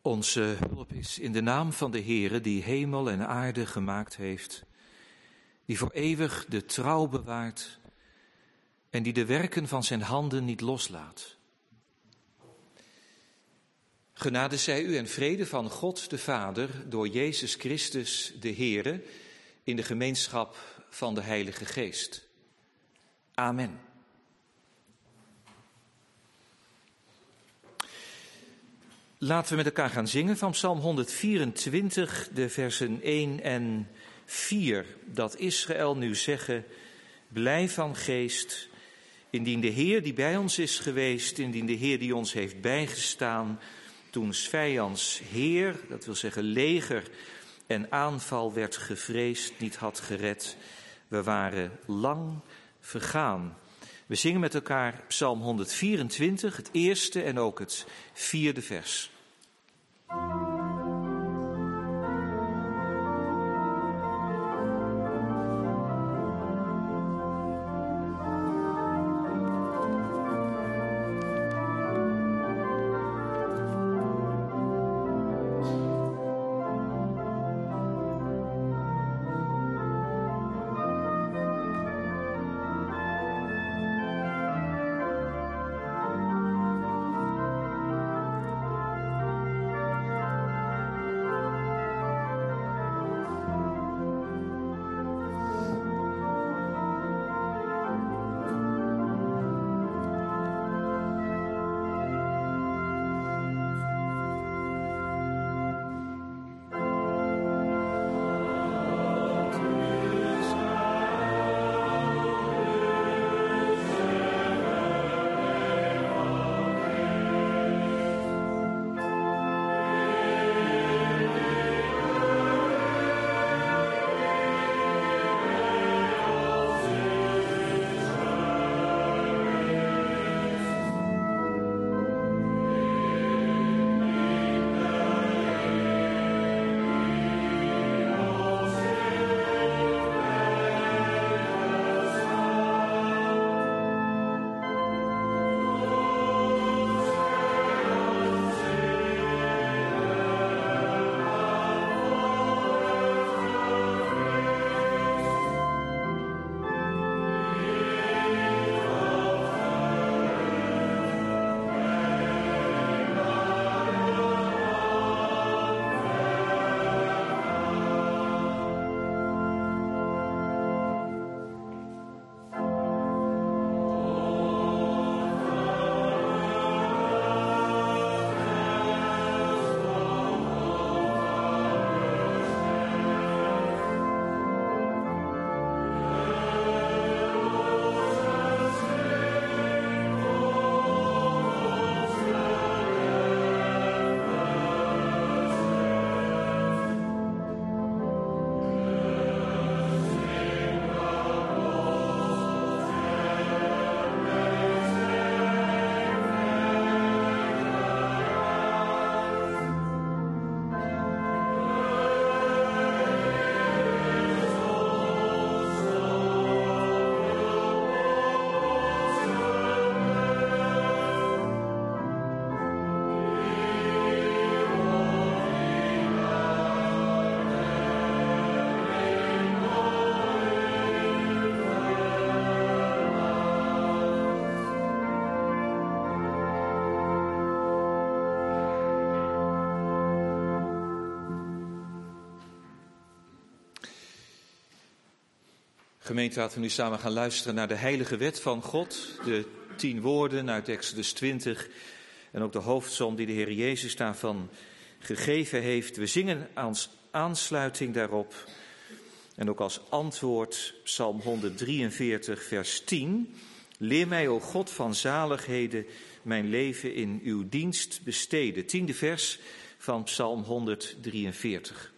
Onze hulp is in de naam van de Heere, die hemel en aarde gemaakt heeft, die voor eeuwig de trouw bewaart en die de werken van zijn handen niet loslaat. Genade zij u en vrede van God de Vader door Jezus Christus de Heere in de gemeenschap van de Heilige Geest. Amen. Laten we met elkaar gaan zingen van Psalm 124, de versen 1 en 4. Dat Israël nu zeggen, blij van geest, indien de Heer die bij ons is geweest, indien de Heer die ons heeft bijgestaan, toen 's vijands Heer, dat wil zeggen leger en aanval werd gevreesd, niet had gered. We waren lang vergaan. We zingen met elkaar Psalm 124, het eerste en ook het vierde vers. Gemeente, laten we nu samen gaan luisteren naar de heilige wet van God. De 10 woorden uit Exodus 20 en ook de hoofdsom die de Heer Jezus daarvan gegeven heeft. We zingen als aansluiting daarop en ook als antwoord Psalm 143 vers 10. Leer mij, o God van zaligheden, mijn leven in uw dienst besteden. 10e vers van Psalm 143.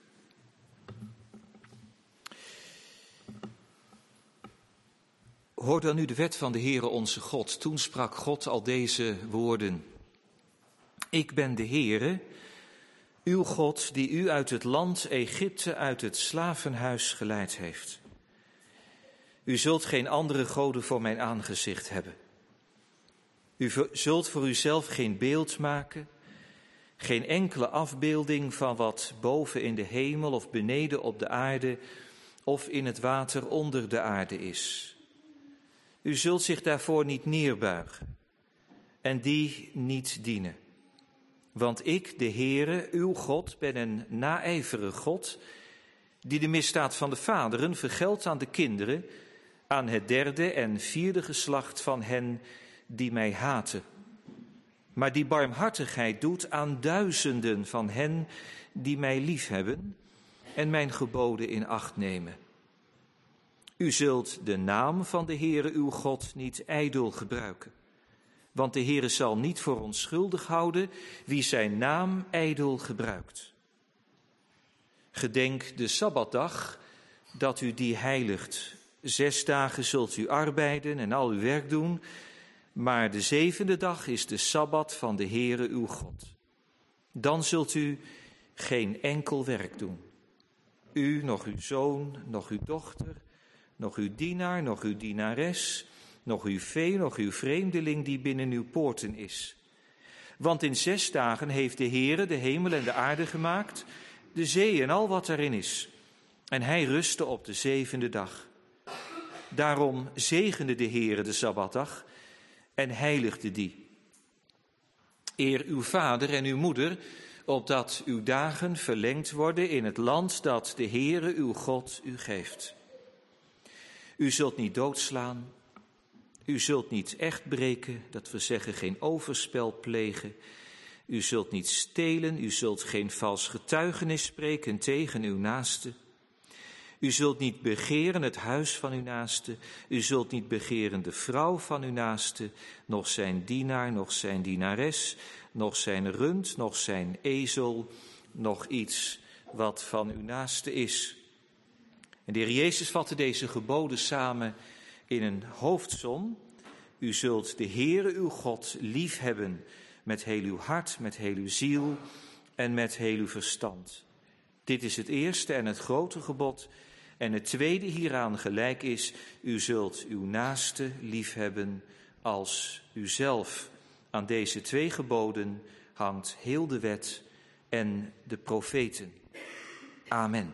Hoor dan nu de wet van de Heere onze God. Toen sprak God al deze woorden. Ik ben de Heere, uw God, die u uit het land Egypte, uit het slavenhuis geleid heeft. U zult geen andere goden voor mijn aangezicht hebben. U zult voor uzelf geen beeld maken, Geen enkele afbeelding van wat boven in de hemel of beneden op de aarde of in het water onder de aarde is. U zult zich daarvoor niet neerbuigen en die niet dienen. Want ik, de Heere, uw God, ben een naijverige God, die de misdaad van de vaderen vergeldt aan de kinderen, aan het derde en vierde geslacht van hen die mij haten. Maar die barmhartigheid doet aan duizenden van hen die mij liefhebben en mijn geboden in acht nemen. U zult de naam van de Heere uw God niet ijdel gebruiken. Want de Heere zal niet voor onschuldig houden wie zijn naam ijdel gebruikt. Gedenk de Sabbatdag, dat u die heiligt. 6 dagen zult u arbeiden en al uw werk doen, maar de 7e dag is de Sabbat van de Heere uw God. Dan zult u geen enkel werk doen. U, nog uw zoon, nog uw dochter, nog uw dienaar, nog uw dienares, nog uw vee, nog uw vreemdeling die binnen uw poorten is. Want in 6 dagen heeft de Heere de hemel en de aarde gemaakt, de zee en al wat erin is. En hij rustte op de 7e dag. Daarom zegende de Heere de Sabbatdag en heiligde die. Eer uw vader en uw moeder, opdat uw dagen verlengd worden in het land dat de Heere uw God u geeft. U zult niet doodslaan, u zult niet echt breken, dat we zeggen geen overspel plegen. U zult niet stelen, u zult geen vals getuigenis spreken tegen uw naaste. U zult niet begeren het huis van uw naaste, u zult niet begeren de vrouw van uw naaste, noch zijn dienaar, noch zijn dienares, noch zijn rund, noch zijn ezel, noch iets wat van uw naaste is. En de Heer Jezus vatte deze geboden samen in een hoofdsom. U zult de Heere uw God liefhebben met heel uw hart, met heel uw ziel en met heel uw verstand. Dit is het eerste en het grote gebod. En het tweede hieraan gelijk is, u zult uw naaste liefhebben als uzelf. Aan deze 2 geboden hangt heel de wet en de profeten. Amen.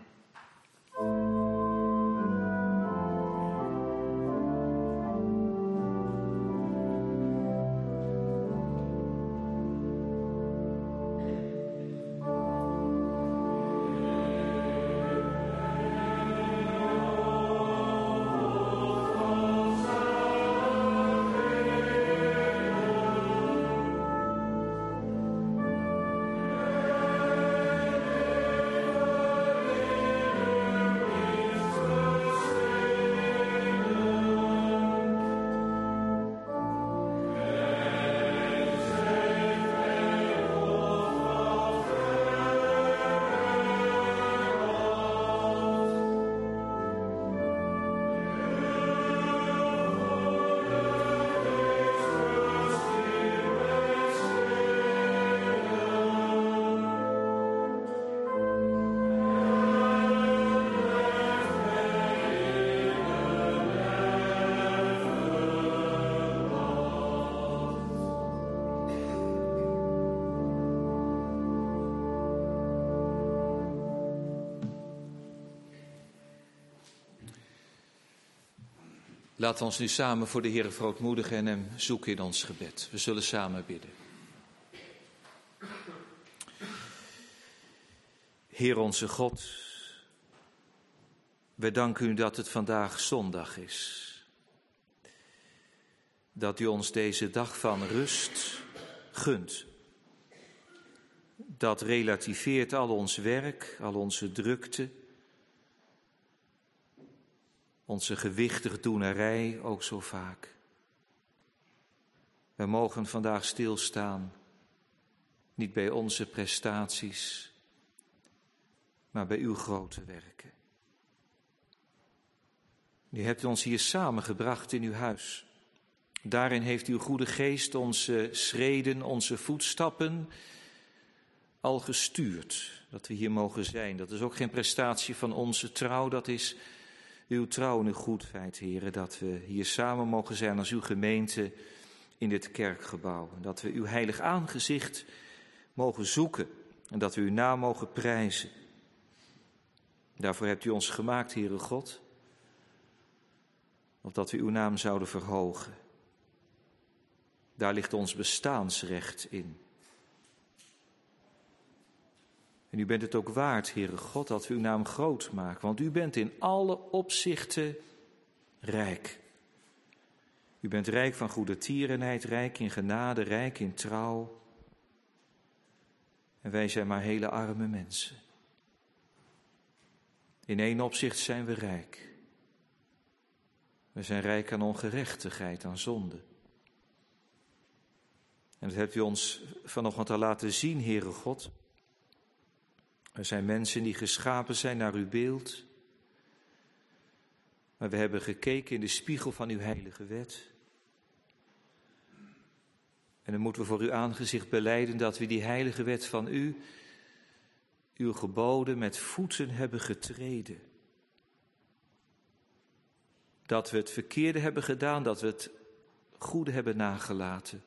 Laten we ons nu samen voor de Heere verootmoedigen en hem zoeken in ons gebed. We zullen samen bidden. Heer onze God, wij danken u dat het vandaag zondag is. Dat u ons deze dag van rust gunt. Dat relativeert al ons werk, al onze drukte. Onze gewichtige doenerij ook zo vaak. We mogen vandaag stilstaan, niet bij onze prestaties, maar bij uw grote werken. U hebt ons hier samengebracht in uw huis. Daarin heeft uw goede geest onze schreden, onze voetstappen al gestuurd. Dat we hier mogen zijn. Dat is ook geen prestatie van onze trouw, dat is uw trouw en uw goedheid, Heere, dat we hier samen mogen zijn als uw gemeente in dit kerkgebouw. Dat we uw heilig aangezicht mogen zoeken en dat we uw naam mogen prijzen. Daarvoor hebt u ons gemaakt, Heere God, opdat we uw naam zouden verhogen. Daar ligt ons bestaansrecht in. En u bent het ook waard, Heere God, dat we uw naam groot maken, want u bent in alle opzichten rijk. U bent rijk van goede tierenheid, rijk in genade, rijk in trouw. En wij zijn maar hele arme mensen. In één opzicht zijn we rijk. We zijn rijk aan ongerechtigheid, aan zonde. En dat hebt u ons vanochtend al laten zien, Heere God. Er zijn mensen die geschapen zijn naar uw beeld. Maar we hebben gekeken in de spiegel van uw heilige wet. En dan moeten we voor uw aangezicht belijden dat we die heilige wet van u, uw geboden, met voeten hebben getreden. Dat we het verkeerde hebben gedaan, dat we het goede hebben nagelaten.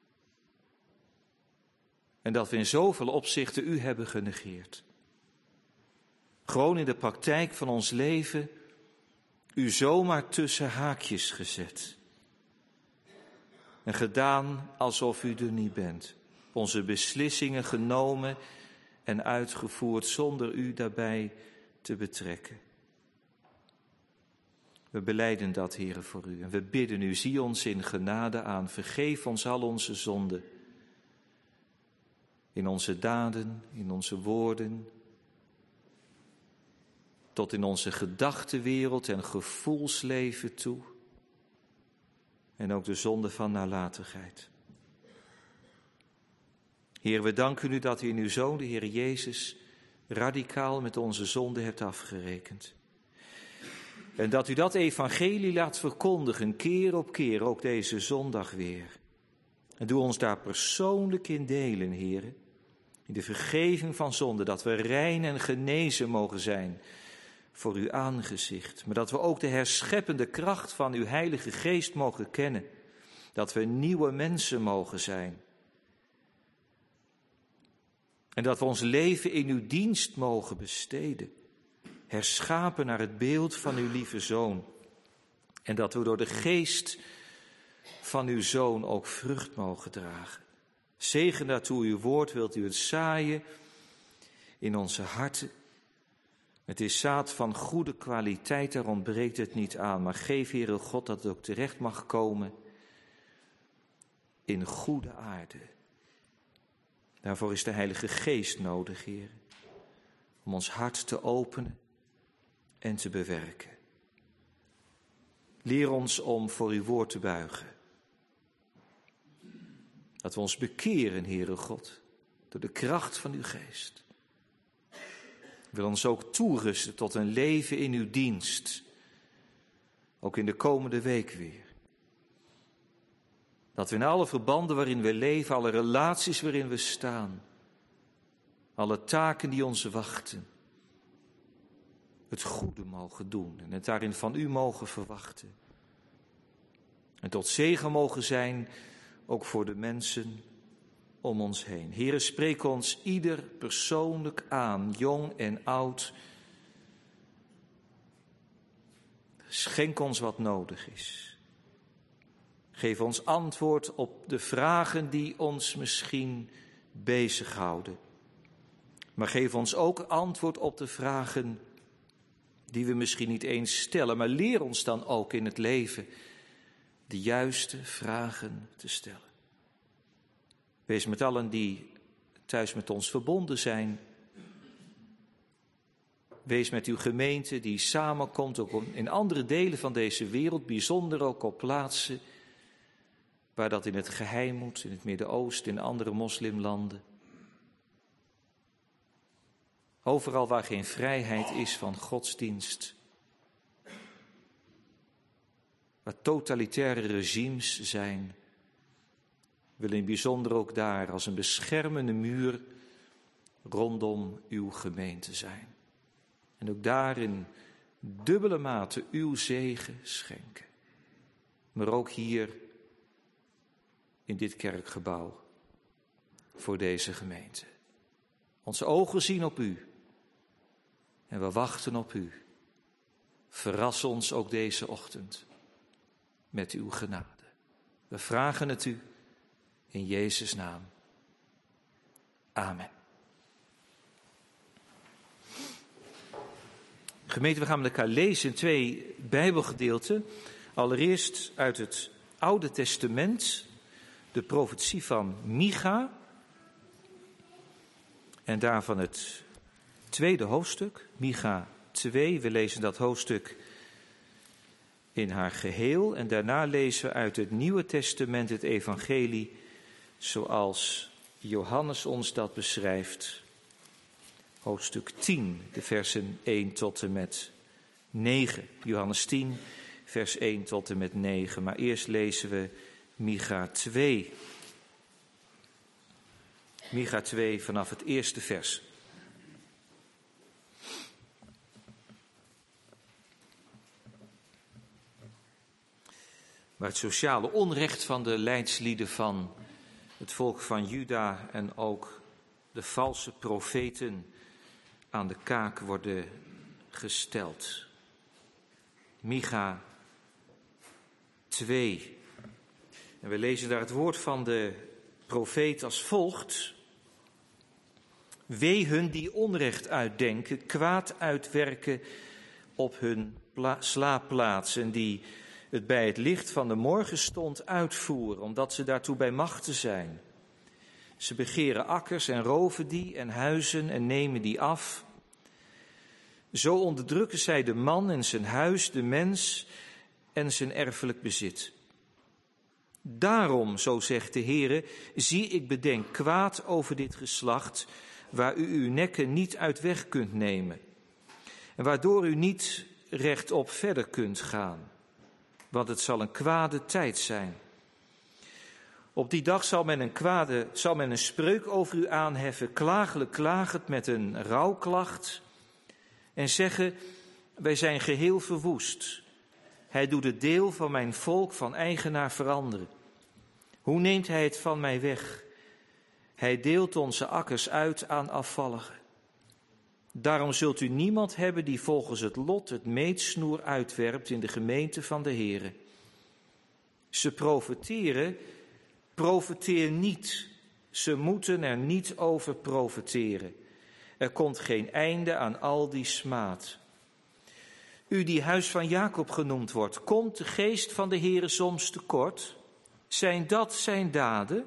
En dat we in zoveel opzichten u hebben genegeerd. Gewoon in de praktijk van ons leven u zomaar tussen haakjes gezet. En gedaan alsof u er niet bent. Onze beslissingen genomen en uitgevoerd zonder u daarbij te betrekken. We belijden dat, Heere, voor u. En we bidden u, zie ons in genade aan. Vergeef ons al onze zonden. In onze daden, in onze woorden. Tot in onze gedachtenwereld en gevoelsleven toe. En ook de zonde van nalatigheid. Heer, we danken u dat u in uw Zoon, de Heer Jezus, radicaal met onze zonde hebt afgerekend. En dat u dat evangelie laat verkondigen, keer op keer, ook deze zondag weer. En doe ons daar persoonlijk in delen, Heer. In de vergeving van zonde, dat we rein en genezen mogen zijn voor uw aangezicht. Maar dat we ook de herscheppende kracht van uw Heilige Geest mogen kennen. Dat we nieuwe mensen mogen zijn. En dat we ons leven in uw dienst mogen besteden. Herschapen naar het beeld van uw lieve Zoon. En dat we door de geest van uw Zoon ook vrucht mogen dragen. Zegen daartoe uw woord, wilt u het zaaien in onze harten. Het is zaad van goede kwaliteit, daar ontbreekt het niet aan. Maar geef, Heere God, dat het ook terecht mag komen in goede aarde. Daarvoor is de Heilige Geest nodig, Heer. Om ons hart te openen en te bewerken. Leer ons om voor uw woord te buigen. Dat we ons bekeren, Heere God, door de kracht van uw Geest. Wil ons ook toerusten tot een leven in uw dienst. Ook in de komende week weer. Dat we in alle verbanden waarin we leven, alle relaties waarin we staan, alle taken die ons wachten, het goede mogen doen en het daarin van u mogen verwachten. En tot zegen mogen zijn, ook voor de mensen om ons heen. Heere, spreek ons ieder persoonlijk aan, jong en oud. Schenk ons wat nodig is. Geef ons antwoord op de vragen die ons misschien bezighouden. Maar geef ons ook antwoord op de vragen die we misschien niet eens stellen. Maar leer ons dan ook in het leven de juiste vragen te stellen. Wees met allen die thuis met ons verbonden zijn. Wees met uw gemeente die samenkomt, ook in andere delen van deze wereld, bijzonder ook op plaatsen waar dat in het geheim moet, in het Midden-Oosten, in andere moslimlanden. Overal waar geen vrijheid is van godsdienst, waar totalitaire regimes zijn, wil in bijzonder ook daar als een beschermende muur rondom uw gemeente zijn. En ook daar in dubbele mate uw zegen schenken. Maar ook hier in dit kerkgebouw. voor deze gemeente. Onze ogen zien op u en we wachten op u. Verras ons ook deze ochtend met uw genade. We vragen het u in Jezus' naam. Amen. Gemeente, we gaan met elkaar lezen in 2 Bijbelgedeelten. Allereerst uit het Oude Testament, de profetie van Micha. En daarvan het 2e hoofdstuk, Micha 2. We lezen dat hoofdstuk in haar geheel. En daarna lezen we uit het Nieuwe Testament het evangelie zoals Johannes ons dat beschrijft. Hoofdstuk 10, de versen 1 tot en met 9. Johannes 10, vers 1 tot en met 9. Maar eerst lezen we Micha 2. Micha 2 vanaf het eerste vers. Maar het sociale onrecht van de leidslieden van het volk van Juda en ook de valse profeten aan de kaak worden gesteld. Micha 2. En we lezen daar het woord van de profeet als volgt. Wee hun die onrecht uitdenken, kwaad uitwerken op hun slaapplaats en die het bij het licht van de morgenstond uitvoeren, omdat ze daartoe bij machten zijn. Ze begeren akkers en roven die en huizen en nemen die af. Zo onderdrukken zij de man en zijn huis, de mens en zijn erfelijk bezit. Daarom, zo zegt de Heere, zie ik bedenk kwaad over dit geslacht, waar u uw nekken niet uit weg kunt nemen. En waardoor u niet rechtop verder kunt gaan. Want het zal een kwade tijd zijn. Op die dag zal men een spreuk over u aanheffen, klagelijk klagend met een rouwklacht. En zeggen, wij zijn geheel verwoest. Hij doet het deel van mijn volk van eigenaar veranderen. Hoe neemt hij het van mij weg? Hij deelt onze akkers uit aan afvalligen. Daarom zult u niemand hebben die volgens het lot het meetsnoer uitwerpt in de gemeente van de Heere. Ze profeteer niet. Ze moeten er niet over profeteren. Er komt geen einde aan al die smaad. U die huis van Jacob genoemd wordt, komt de geest van de Heere soms tekort? Zijn dat zijn daden?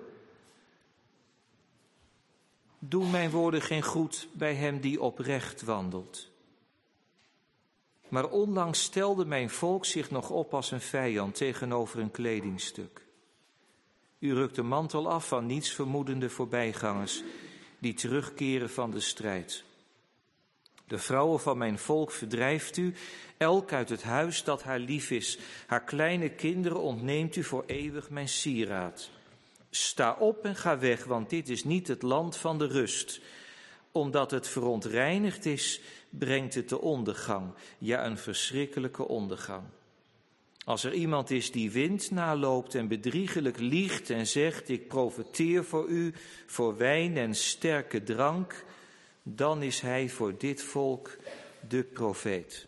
Doen mijn woorden geen goed bij hem die oprecht wandelt. Maar onlangs stelde mijn volk zich nog op als een vijand tegenover een kledingstuk. U rukt de mantel af van niets vermoedende voorbijgangers die terugkeren van de strijd. De vrouwen van mijn volk verdrijft u, elk uit het huis dat haar lief is. Haar kleine kinderen ontneemt u voor eeuwig mijn sieraad. Sta op en ga weg, want dit is niet het land van de rust. Omdat het verontreinigd is, brengt het de ondergang. Ja, een verschrikkelijke ondergang. Als er iemand is die wind naloopt en bedriegelijk liegt en zegt, ik profeteer voor u, voor wijn en sterke drank, dan is hij voor dit volk de profeet.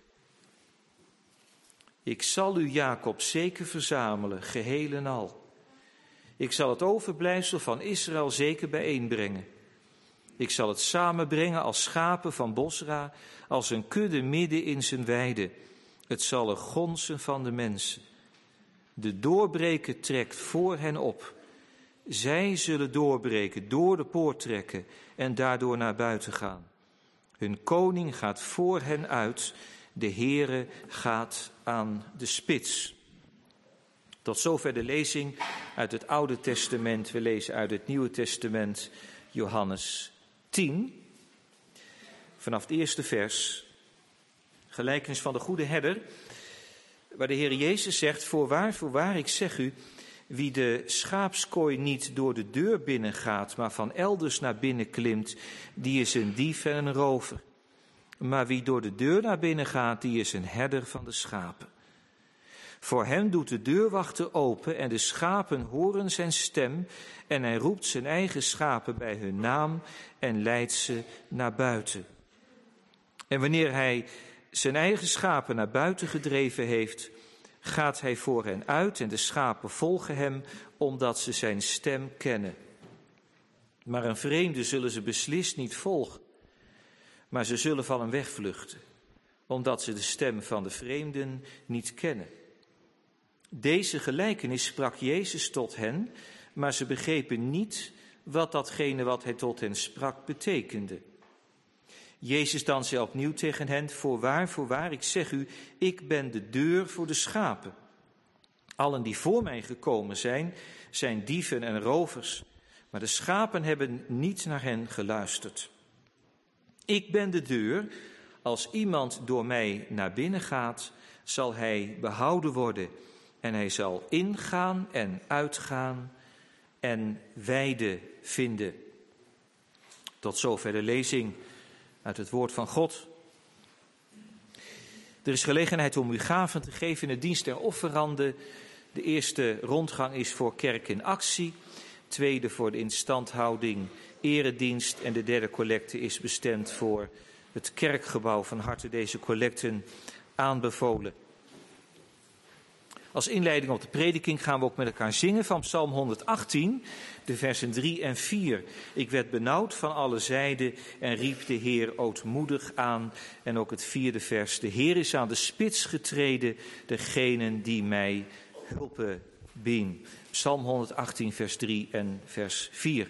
Ik zal u, Jacob, zeker verzamelen, geheel en al. Ik zal het overblijfsel van Israël zeker bijeenbrengen. Ik zal het samenbrengen als schapen van Bosra, als een kudde midden in zijn weide. Het zal er gonsen van de mensen. De doorbreker trekt voor hen op. Zij zullen doorbreken, door de poort trekken en daardoor naar buiten gaan. Hun koning gaat voor hen uit, de Heere gaat aan de spits. Tot zover de lezing uit het Oude Testament. We lezen uit het Nieuwe Testament Johannes 10. Vanaf het eerste vers. Gelijkenis van de goede herder. Waar de Heer Jezus zegt, voorwaar, ik zeg u, wie de schaapskooi niet door de deur binnengaat, maar van elders naar binnen klimt, die is een dief en een rover. Maar wie door de deur naar binnen gaat, die is een herder van de schapen. Voor hem doet de deurwachter open en de schapen horen zijn stem en hij roept zijn eigen schapen bij hun naam en leidt ze naar buiten. En wanneer hij zijn eigen schapen naar buiten gedreven heeft, gaat hij voor hen uit en de schapen volgen hem, omdat ze zijn stem kennen. Maar een vreemde zullen ze beslist niet volgen, maar ze zullen van hem wegvluchten, omdat ze de stem van de vreemden niet kennen. Deze gelijkenis sprak Jezus tot hen, maar ze begrepen niet wat datgene wat hij tot hen sprak betekende. Jezus dan zei opnieuw tegen hen: voorwaar, ik zeg u, ik ben de deur voor de schapen. Allen die voor mij gekomen zijn, zijn dieven en rovers, maar de schapen hebben niet naar hen geluisterd. Ik ben de deur, als iemand door mij naar binnen gaat, zal hij behouden worden en hij zal ingaan en uitgaan en weide vinden. Tot zover de lezing uit het woord van God. Er is gelegenheid om u gaven te geven in de dienst der offeranden. De eerste rondgang is voor Kerk in Actie. Tweede voor de instandhouding eredienst. En de derde collecte is bestemd voor het kerkgebouw. Van harte deze collecten aanbevolen. Als inleiding op de prediking gaan we ook met elkaar zingen van Psalm 118, de versen 3 en 4. Ik werd benauwd van alle zijden en riep de Heer ootmoedig aan. En ook het 4e vers. De Heer is aan de spits getreden, degenen die mij hulpen bien. Psalm 118, vers 3 en vers 4.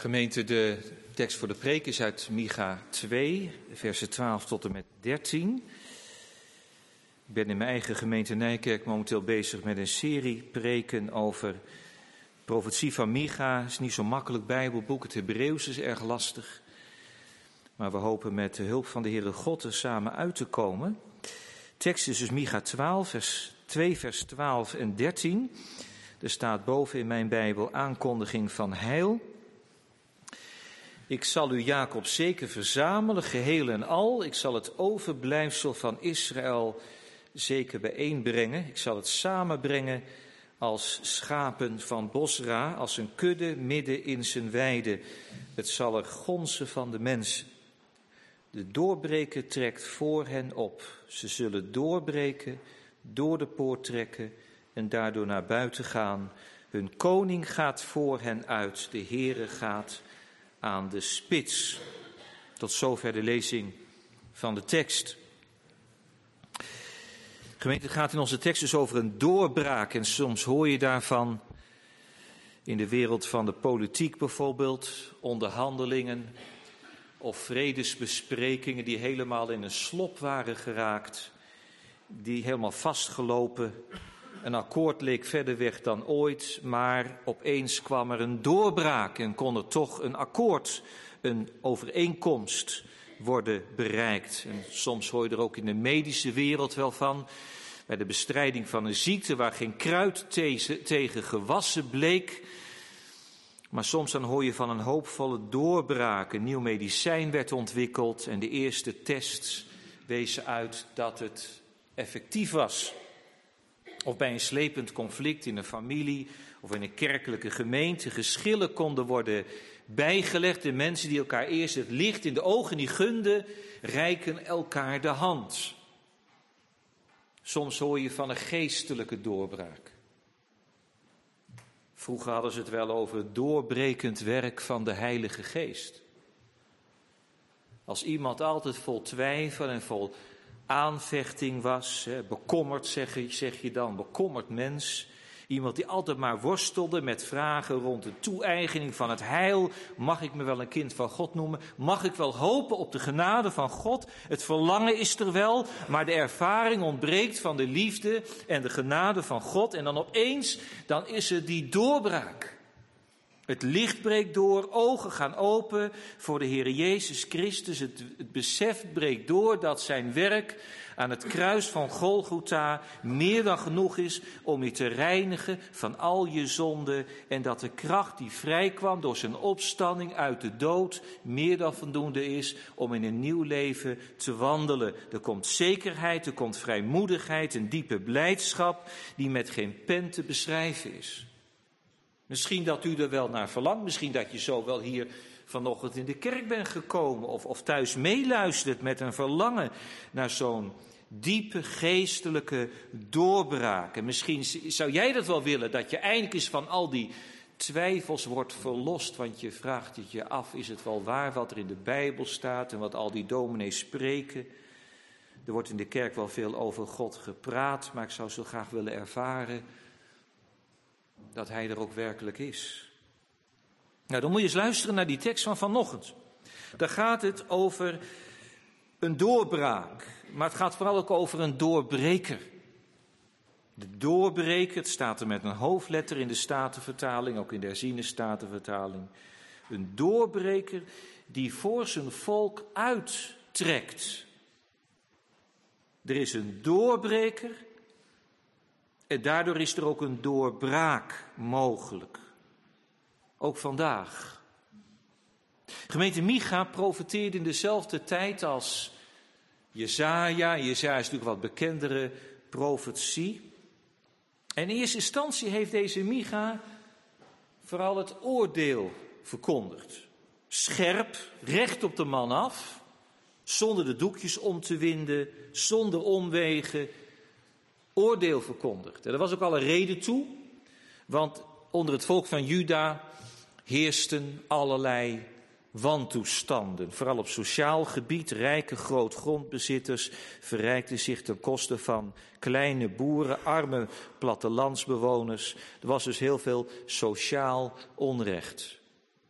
Gemeente, de tekst voor de preek is uit Micha 2, versen 12 tot en met 13. Ik ben in mijn eigen gemeente Nijkerk momenteel bezig met een serie preken over profetie van Micha. Het is niet zo makkelijk Bijbelboek, het Hebreeuws is erg lastig. Maar we hopen met de hulp van de Heere God er samen uit te komen. Tekst is dus Micha 2, vers 12 en 13. Er staat boven in mijn Bijbel aankondiging van heil. Ik zal u Jacob zeker verzamelen, geheel en al. Ik zal het overblijfsel van Israël zeker bijeenbrengen. Ik zal het samenbrengen als schapen van Bosra, als een kudde midden in zijn weide. Het zal er gonzen van de mensen. De doorbreker trekt voor hen op. Ze zullen doorbreken, door de poort trekken en daardoor naar buiten gaan. Hun koning gaat voor hen uit, de Heere gaat aan de spits. Tot zover de lezing van de tekst. Gemeente, het gaat in onze tekst dus over een doorbraak. En soms hoor je daarvan in de wereld van de politiek bijvoorbeeld, onderhandelingen of vredesbesprekingen die helemaal in een slop waren geraakt, die helemaal vastgelopen. Een akkoord leek verder weg dan ooit, maar opeens kwam er een doorbraak en kon er toch een akkoord, een overeenkomst worden bereikt. En soms hoor je er ook in de medische wereld wel van, bij de bestrijding van een ziekte waar geen kruid tegen gewassen bleek. Maar soms dan hoor je van een hoopvolle doorbraak. Een nieuw medicijn werd ontwikkeld en de eerste tests wezen uit dat het effectief was. Of bij een slepend conflict in een familie of in een kerkelijke gemeente geschillen konden worden bijgelegd. De mensen die elkaar eerst het licht in de ogen niet gunden, reiken elkaar de hand. Soms hoor je van een geestelijke doorbraak. Vroeger hadden ze het wel over het doorbrekend werk van de Heilige Geest. Als iemand altijd vol twijfel en vol aanvechting was, bekommerd zeg je dan, bekommerd mens. Iemand die altijd maar worstelde met vragen rond de toe-eigening van het heil. Mag ik me wel een kind van God noemen? Mag ik wel hopen op de genade van God? Het verlangen is er wel, maar de ervaring ontbreekt van de liefde en de genade van God. En dan opeens, dan is er die doorbraak. Het licht breekt door, ogen gaan open voor de Heer Jezus Christus. Het besef breekt door dat zijn werk aan het kruis van Golgotha meer dan genoeg is om je te reinigen van al je zonden. En dat de kracht die vrijkwam door zijn opstanding uit de dood meer dan voldoende is om in een nieuw leven te wandelen. Er komt zekerheid, er komt vrijmoedigheid, een diepe blijdschap die met geen pen te beschrijven is. Misschien dat u er wel naar verlangt, misschien dat je zo wel hier vanochtend in de kerk bent gekomen of thuis meeluistert met een verlangen naar zo'n diepe geestelijke doorbraak. En misschien zou jij dat wel willen, dat je eindelijk eens van al die twijfels wordt verlost, want je vraagt het je af, is het wel waar wat er in de Bijbel staat en wat al die dominees spreken? Er wordt in de kerk wel veel over God gepraat, maar ik zou zo graag willen ervaren dat hij er ook werkelijk is. Nou, dan moet je eens luisteren naar die tekst van vanochtend. Daar gaat het over een doorbraak, maar het gaat vooral ook over een doorbreker. De doorbreker, het staat er met een hoofdletter in de Statenvertaling, ook in de herziene Statenvertaling. Een doorbreker die voor zijn volk uittrekt. Er is een doorbreker en daardoor is er ook een doorbraak mogelijk. Ook vandaag. Gemeente Micha profeteerde in dezelfde tijd als Jesaja. Jesaja is natuurlijk wat bekendere profetie. En in eerste instantie heeft deze Micha vooral het oordeel verkondigd. Scherp, recht op de man af, zonder de doekjes om te winden, zonder omwegen, oordeel verkondigd. En er was ook al een reden toe, want onder het volk van Juda heersten allerlei wantoestanden. Vooral op sociaal gebied, rijke grootgrondbezitters verrijkten zich ten koste van kleine boeren, arme plattelandsbewoners. Er was dus heel veel sociaal onrecht.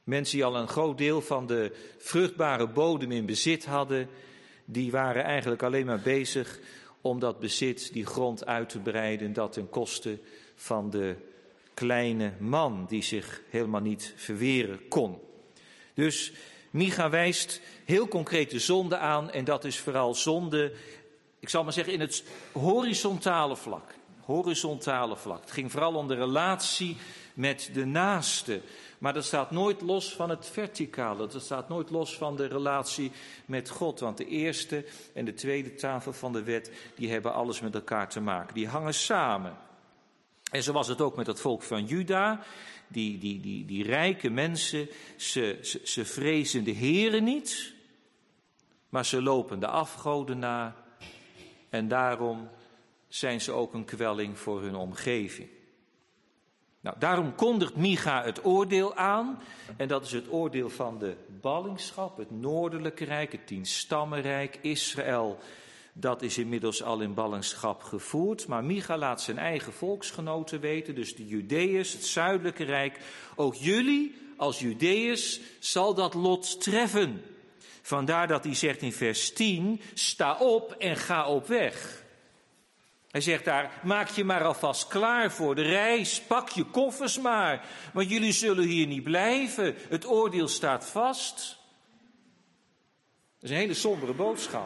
Mensen die al een groot deel van de vruchtbare bodem in bezit hadden, die waren eigenlijk alleen maar bezig om dat bezit, die grond uit te breiden, dat ten koste van de kleine man die zich helemaal niet verweren kon. Dus Micha wijst heel concrete zonde aan en dat is vooral zonde, ik zal maar zeggen, in het horizontale vlak. Het ging vooral om de relatie met de naaste. Maar dat staat nooit los van het verticale. Dat staat nooit los van de relatie met God. Want de eerste en de tweede tafel van de wet, die hebben alles met elkaar te maken. Die hangen samen. En zo was het ook met het volk van Juda. Die rijke mensen, ze vrezen de Here niet. Maar ze lopen de afgoden na. En daarom zijn ze ook een kwelling voor hun omgeving. Nou, daarom kondigt Micha het oordeel aan. En dat is het oordeel van de ballingschap, het noordelijke rijk, het 10-stammenrijk. Israël, dat is inmiddels al in ballingschap gevoerd. Maar Micha laat zijn eigen volksgenoten weten, dus de Judeërs, het zuidelijke rijk. Ook jullie als Judeërs zal dat lot treffen. Vandaar dat hij zegt in vers 10, sta op en ga op weg. Hij zegt daar, maak je maar alvast klaar voor de reis, pak je koffers maar, want jullie zullen hier niet blijven, het oordeel staat vast. Dat is een hele sombere boodschap.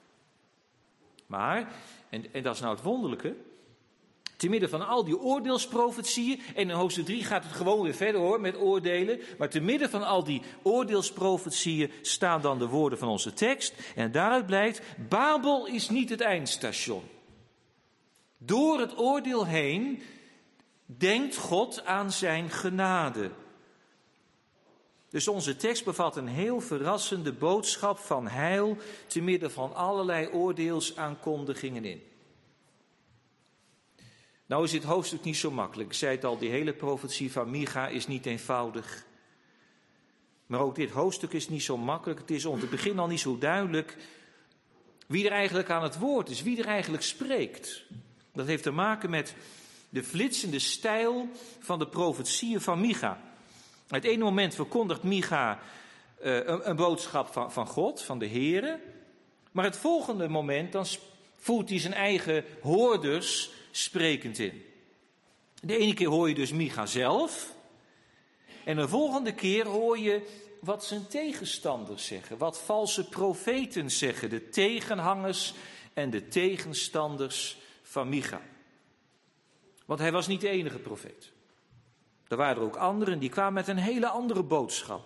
Maar, en dat is nou het wonderlijke, te midden van al die oordeelsprofetieën, en in hoofdstuk 3 gaat het gewoon weer verder hoor, met oordelen, maar te midden van al die oordeelsprofetieën staan dan de woorden van onze tekst, en daaruit blijkt, Babel is niet het eindstation. Door het oordeel heen denkt God aan zijn genade. Dus onze tekst bevat een heel verrassende boodschap van heil te midden van allerlei oordeelsaankondigingen in. Nou is dit hoofdstuk niet zo makkelijk. Ik zei het al, die hele profetie van Micha is niet eenvoudig. Maar ook dit hoofdstuk is niet zo makkelijk. Het is om te beginnen al niet zo duidelijk wie er eigenlijk aan het woord is, wie er eigenlijk spreekt. Dat heeft te maken met de flitsende stijl van de profetieën van Micha. Het ene moment verkondigt Micha een boodschap van God, van de Here. Maar het volgende moment, dan voert hij zijn eigen hoorders sprekend in. De ene keer hoor je dus Micha zelf. En de volgende keer hoor je wat zijn tegenstanders zeggen. Wat valse profeten zeggen. De tegenhangers en de tegenstanders van Micha. Want hij was niet de enige profeet. Er waren er ook anderen die kwamen met een hele andere boodschap.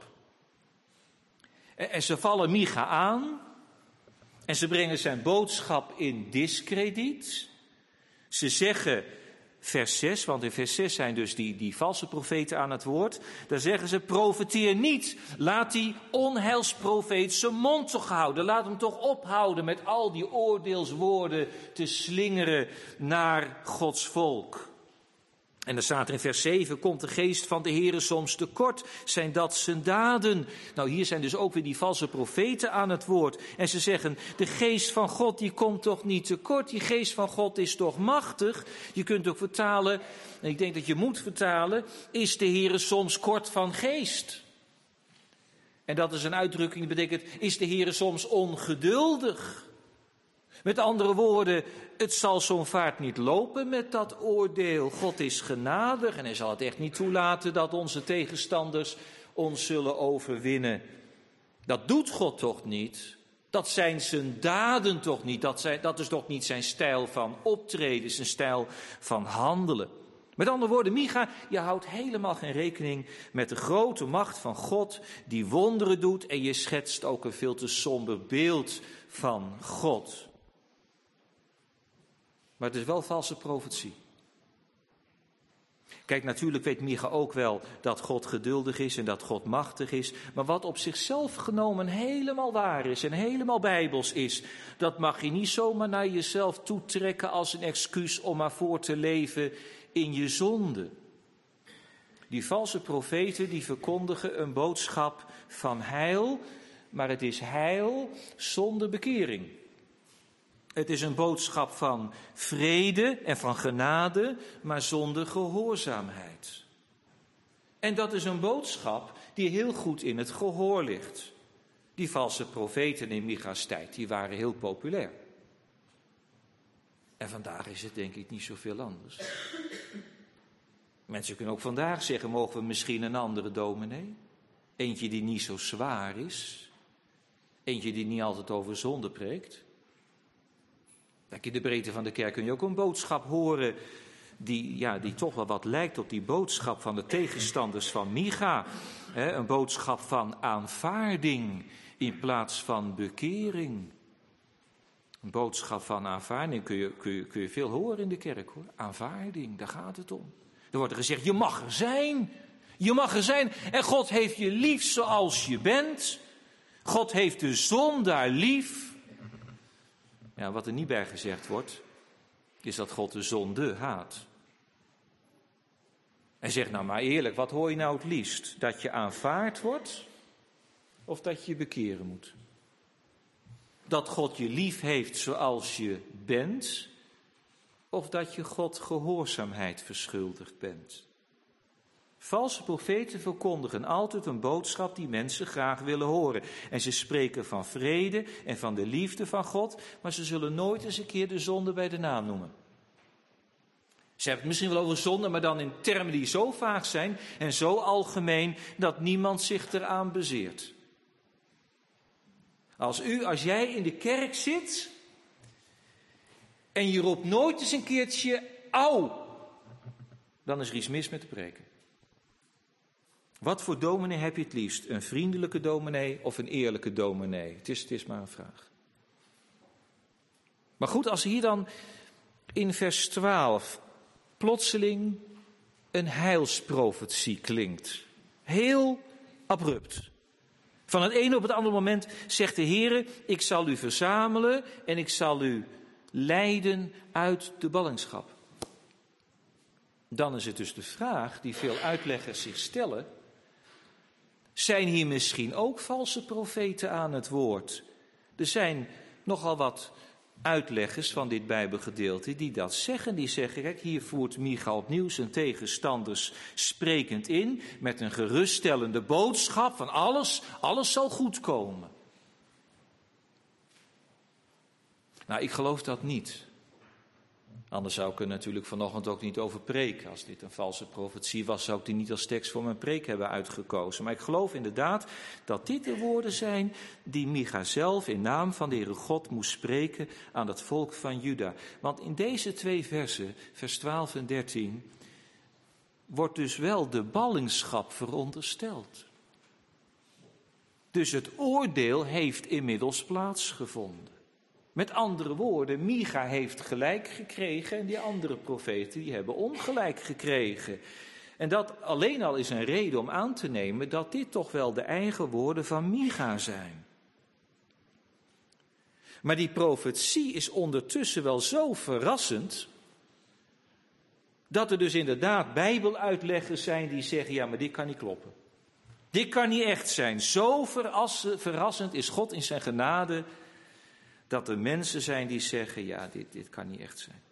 En ze vallen Micha aan. En ze brengen zijn boodschap in diskrediet. Ze zeggen, vers 6, want in vers 6 zijn dus die valse profeten aan het woord. Daar zeggen ze, profeteer niet. Laat die onheilsprofeet zijn mond toch houden. Laat hem toch ophouden met al die oordeelswoorden te slingeren naar Gods volk. En dan staat er in vers 7, komt de geest van de Heere soms tekort, zijn dat zijn daden. Nou, hier zijn dus ook weer die valse profeten aan het woord. En ze zeggen, de geest van God die komt toch niet tekort, die geest van God is toch machtig. Je kunt ook vertalen, en ik denk dat je moet vertalen, is de Heere soms kort van geest. En dat is een uitdrukking die betekent, is de Heere soms ongeduldig. Met andere woorden, het zal zo'n vaart niet lopen met dat oordeel. God is genadig en hij zal het echt niet toelaten dat onze tegenstanders ons zullen overwinnen. Dat doet God toch niet? Dat zijn zijn daden toch niet? Dat is toch niet zijn stijl van optreden, zijn stijl van handelen? Met andere woorden, Micha, je houdt helemaal geen rekening met de grote macht van God die wonderen doet en je schetst ook een veel te somber beeld van God. Maar het is wel valse profetie. Kijk, natuurlijk weet Micha ook wel dat God geduldig is en dat God machtig is. Maar wat op zichzelf genomen helemaal waar is en helemaal bijbels is, dat mag je niet zomaar naar jezelf toetrekken als een excuus om maar voor te leven in je zonde. Die valse profeten die verkondigen een boodschap van heil, maar het is heil zonder bekering. Het is een boodschap van vrede en van genade, maar zonder gehoorzaamheid. En dat is een boodschap die heel goed in het gehoor ligt. Die valse profeten in Micha's tijd, die waren heel populair. En vandaag is het denk ik niet zoveel anders. Mensen kunnen ook vandaag zeggen, mogen we misschien een andere dominee? Eentje die niet zo zwaar is. Eentje die niet altijd over zonde preekt. Kijk, in de breedte van de kerk kun je ook een boodschap horen die toch wel wat lijkt op die boodschap van de tegenstanders van Micha. Een boodschap van aanvaarding in plaats van bekering. Een boodschap van aanvaarding kun je veel horen in de kerk, hoor. Aanvaarding, daar gaat het om. Er wordt er gezegd, je mag er zijn. Je mag er zijn. En God heeft je lief zoals je bent. God heeft de zondaar lief. Ja, wat er niet bij gezegd wordt, is dat God de zonde haat. En zeg nou maar eerlijk, wat hoor je nou het liefst? Dat je aanvaard wordt of dat je bekeren moet? Dat God je lief heeft zoals je bent, of dat je God gehoorzaamheid verschuldigd bent? Valse profeten verkondigen altijd een boodschap die mensen graag willen horen. En ze spreken van vrede en van de liefde van God, maar ze zullen nooit eens een keer de zonde bij de naam noemen. Ze hebben het misschien wel over zonde, maar dan in termen die zo vaag zijn en zo algemeen dat niemand zich eraan bezeert. Als jij in de kerk zit en je roept nooit eens een keertje au, dan is er iets mis met de preken. Wat voor dominee heb je het liefst? Een vriendelijke dominee of een eerlijke dominee? Het is maar een vraag. Maar goed, als hier dan in vers 12 plotseling een heilsprofetie klinkt. Heel abrupt. Van het ene op het andere moment zegt de Heere, ik zal u verzamelen en ik zal u leiden uit de ballingschap. Dan is het dus de vraag die veel uitleggers zich stellen. Zijn hier misschien ook valse profeten aan het woord? Er zijn nogal wat uitleggers van dit Bijbelgedeelte die dat zeggen. Die zeggen, kijk, hier voert Micha opnieuw zijn tegenstanders sprekend in met een geruststellende boodschap van alles zal goed komen. Nou, ik geloof dat niet. Anders zou ik er natuurlijk vanochtend ook niet over preken. Als dit een valse profetie was, zou ik die niet als tekst voor mijn preek hebben uitgekozen. Maar ik geloof inderdaad dat dit de woorden zijn die Micha zelf in naam van de Heere God moest spreken aan het volk van Juda. Want in deze 2 versen, vers 12 en 13, wordt dus wel de ballingschap verondersteld. Dus het oordeel heeft inmiddels plaatsgevonden. Met andere woorden, Micha heeft gelijk gekregen en die andere profeten die hebben ongelijk gekregen. En dat alleen al is een reden om aan te nemen dat dit toch wel de eigen woorden van Micha zijn. Maar die profetie is ondertussen wel zo verrassend, dat er dus inderdaad bijbeluitleggers zijn die zeggen, ja, maar dit kan niet kloppen. Dit kan niet echt zijn. Zo verrassend is God in zijn genade, dat er mensen zijn die zeggen, ja, dit kan niet echt zijn.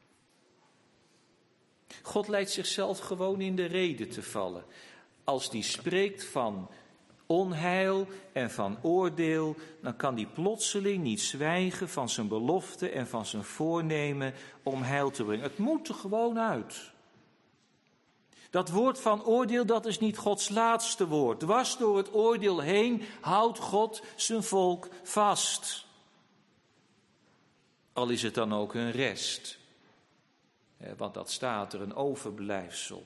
God leidt zichzelf gewoon in de rede te vallen. Als die spreekt van onheil en van oordeel, dan kan die plotseling niet zwijgen van zijn belofte en van zijn voornemen om heil te brengen. Het moet er gewoon uit. Dat woord van oordeel, dat is niet Gods laatste woord. Dwars door het oordeel heen houdt God zijn volk vast. Al is het dan ook een rest. Want dat staat er, een overblijfsel.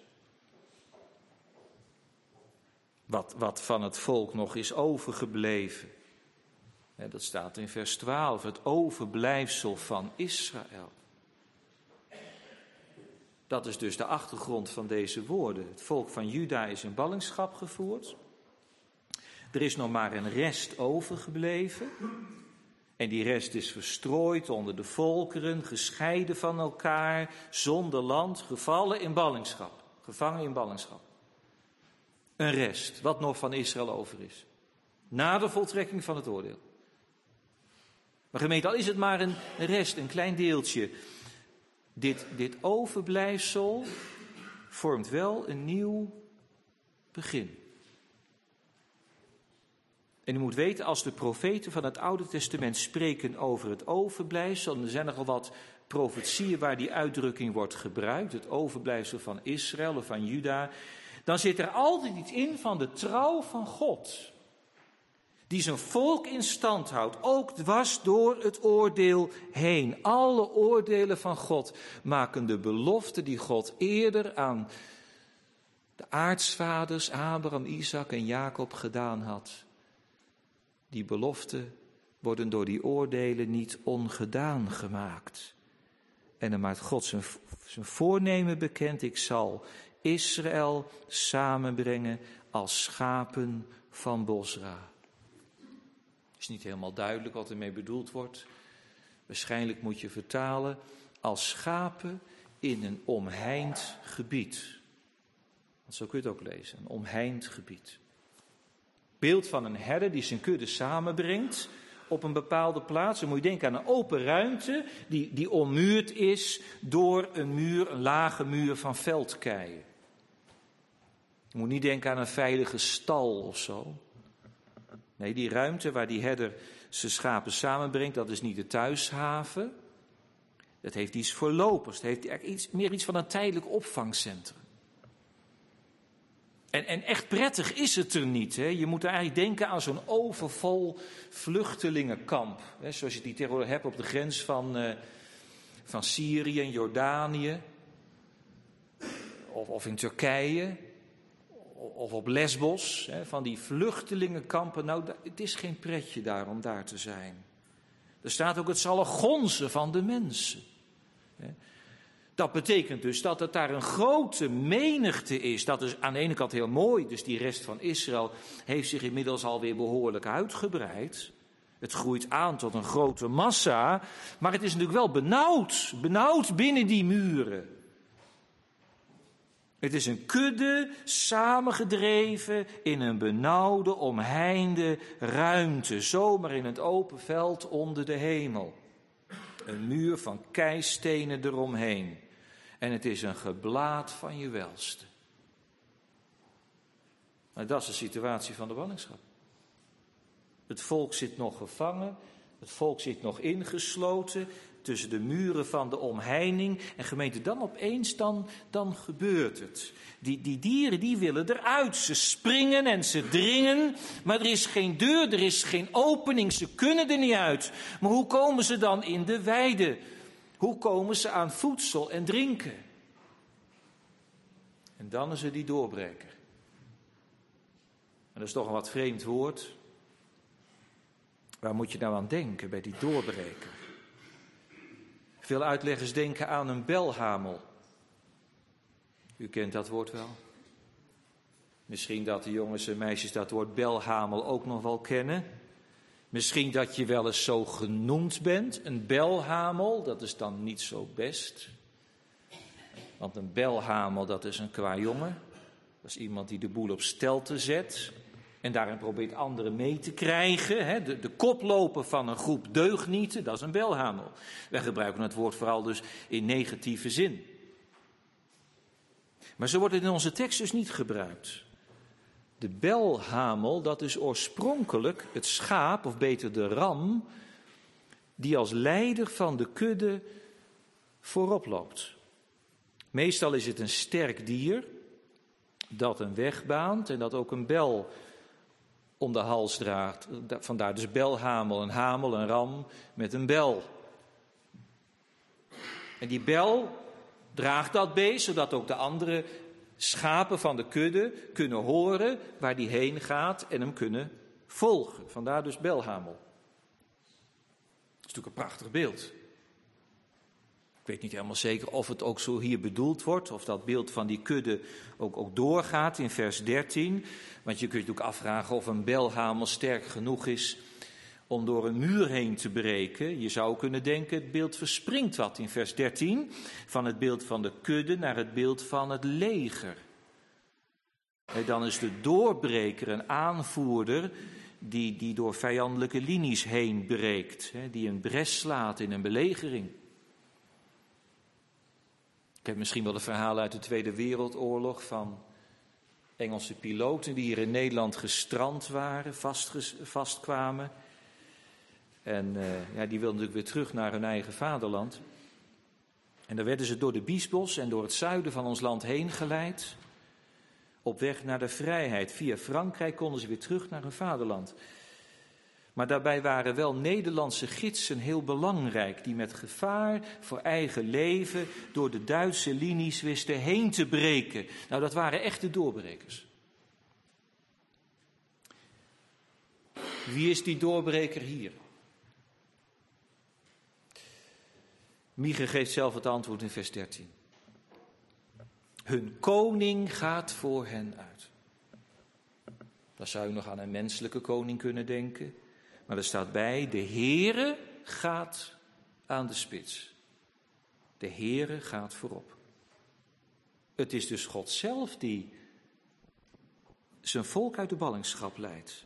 Wat van het volk nog is overgebleven. Dat staat in vers 12, het overblijfsel van Israël. Dat is dus de achtergrond van deze woorden. Het volk van Juda is in ballingschap gevoerd. Er is nog maar een rest overgebleven. En die rest is verstrooid onder de volkeren, gescheiden van elkaar, zonder land, gevallen in ballingschap, gevangen in ballingschap. Een rest, wat nog van Israël over is. Na de voltrekking van het oordeel. Maar gemeente, al is het maar een rest, een klein deeltje. Dit overblijfsel vormt wel een nieuw begin. En u moet weten, als de profeten van het Oude Testament spreken over het overblijfsel, dan zijn er al wat profetieën waar die uitdrukking wordt gebruikt, het overblijfsel van Israël of van Juda, dan zit er altijd iets in van de trouw van God, die zijn volk in stand houdt, ook dwars door het oordeel heen. Alle oordelen van God maken de belofte die God eerder aan de aartsvaders Abraham, Isaac en Jacob gedaan had. Die beloften worden door die oordelen niet ongedaan gemaakt. En dan maakt God zijn voornemen bekend: ik zal Israël samenbrengen als schapen van Bosra. Het is niet helemaal duidelijk wat ermee bedoeld wordt. Waarschijnlijk moet je vertalen als schapen in een omheind gebied. Want zo kun je het ook lezen, een omheind gebied. Beeld van een herder die zijn kudde samenbrengt op een bepaalde plaats. Dan moet je denken aan een open ruimte die ommuurd is door een lage muur van veldkeien. Je moet niet denken aan een veilige stal of zo. Nee, die ruimte waar die herder zijn schapen samenbrengt, dat is niet de thuishaven. Dat heeft iets voorlopers. Het heeft eigenlijk meer iets van een tijdelijk opvangcentrum. En echt prettig is het er niet. Hè? Je moet eigenlijk denken aan zo'n overvol vluchtelingenkamp. Hè? Zoals je die tegenwoordig hebt op de grens van Syrië en Jordanië. Of in Turkije. Of op Lesbos. Hè? Van die vluchtelingenkampen. Nou, het is geen pretje daar om daar te zijn. Er staat ook, het zal gonzen van de mensen. Hè? Dat betekent dus dat het daar een grote menigte is. Dat is aan de ene kant heel mooi. Dus die rest van Israël heeft zich inmiddels alweer behoorlijk uitgebreid. Het groeit aan tot een grote massa. Maar het is natuurlijk wel benauwd. Benauwd binnen die muren. Het is een kudde samengedreven in een benauwde, omheinde ruimte. Zomaar in het open veld onder de hemel. Een muur van keistenen eromheen. En het is een geblaat van je welste. Maar dat is de situatie van de ballingschap. Het volk zit nog gevangen. Het volk zit nog ingesloten tussen de muren van de omheining. En gemeente, dan opeens, dan gebeurt het. Die dieren, die willen eruit. Ze springen en ze dringen. Maar er is geen deur, er is geen opening. Ze kunnen er niet uit. Maar hoe komen ze dan in de weide? Hoe komen ze aan voedsel en drinken? En dan is er die doorbreker. En dat is toch een wat vreemd woord. Waar moet je nou aan denken bij die doorbreker? Veel uitleggers denken aan een belhamel. U kent dat woord wel. Misschien dat de jongens en meisjes dat woord belhamel ook nog wel kennen. Misschien dat je wel eens zo genoemd bent. Een belhamel, dat is dan niet zo best. Want een belhamel, dat is een kwajongen. Dat is iemand die de boel op stelte zet. En daarin probeert anderen mee te krijgen. Hè? De koploper van een groep deugnieten, dat is een belhamel. Wij gebruiken het woord vooral dus in negatieve zin. Maar zo wordt het in onze tekst dus niet gebruikt. De belhamel, dat is oorspronkelijk het schaap, of beter de ram, die als leider van de kudde voorop loopt. Meestal is het een sterk dier dat een weg baant en dat ook een bel om de hals draagt. Vandaar dus belhamel, een ram met een bel. En die bel draagt dat beest, zodat ook de andere schapen van de kudde kunnen horen waar die heen gaat en hem kunnen volgen. Vandaar dus belhamel. Dat is natuurlijk een prachtig beeld. Ik weet niet helemaal zeker of het ook zo hier bedoeld wordt, of dat beeld van die kudde ook doorgaat in vers 13. Want je kunt je ook afvragen of een belhamel sterk genoeg is om door een muur heen te breken. Je zou kunnen denken, het beeld verspringt wat in vers 13. Van het beeld van de kudde naar het beeld van het leger. Dan is de doorbreker een aanvoerder die door vijandelijke linies heen breekt. Die een bres slaat in een belegering. Ik heb misschien wel een verhaal uit de Tweede Wereldoorlog van Engelse piloten die hier in Nederland gestrand waren, vastkwamen. En die wilden natuurlijk weer terug naar hun eigen vaderland. En dan werden ze door de Biesbos en door het zuiden van ons land heen geleid. Op weg naar de vrijheid. Via Frankrijk konden ze weer terug naar hun vaderland. Maar daarbij waren wel Nederlandse gidsen heel belangrijk, die met gevaar voor eigen leven door de Duitse linies wisten heen te breken. Nou, dat waren echte doorbrekers. Wie is die doorbreker hier? Micha geeft zelf het antwoord in vers 13. Hun koning gaat voor hen uit. Dan zou je nog aan een menselijke koning kunnen denken. Maar er staat bij, de Heere gaat aan de spits. De Heere gaat voorop. Het is dus God zelf die zijn volk uit de ballingschap leidt.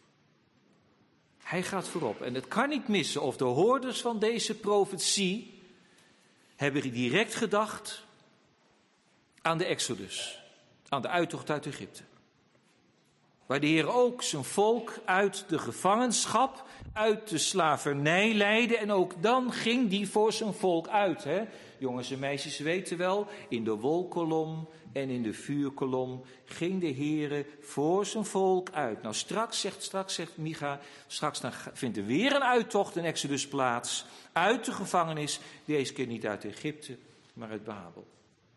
Hij gaat voorop. En het kan niet missen of de hoorders van deze profetie hebben direct gedacht aan de Exodus. Aan de uittocht uit Egypte. Waar de Heer ook zijn volk uit de gevangenschap, uit de slavernij leidde. En ook dan ging die voor zijn volk uit. Hè? Jongens en meisjes weten wel, in de wolkolom en in de vuurkolom ging de Heer voor zijn volk uit. Nou, straks zegt Micha, straks dan vindt er weer een uittocht, een Exodus plaats. Uit de gevangenis, deze keer niet uit Egypte, maar uit Babel.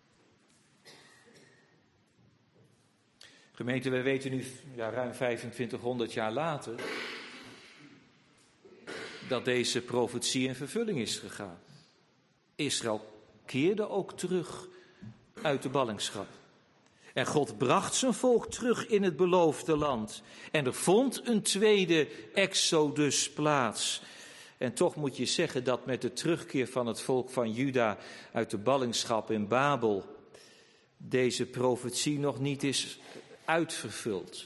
Gemeente, wij weten nu ruim 2500 jaar later dat deze profetie in vervulling is gegaan. Israël keerde ook terug uit de ballingschap. En God bracht zijn volk terug in het beloofde land. En er vond een tweede Exodus plaats. En toch moet je zeggen dat met de terugkeer van het volk van Juda uit de ballingschap in Babel deze profetie nog niet is uitvervuld.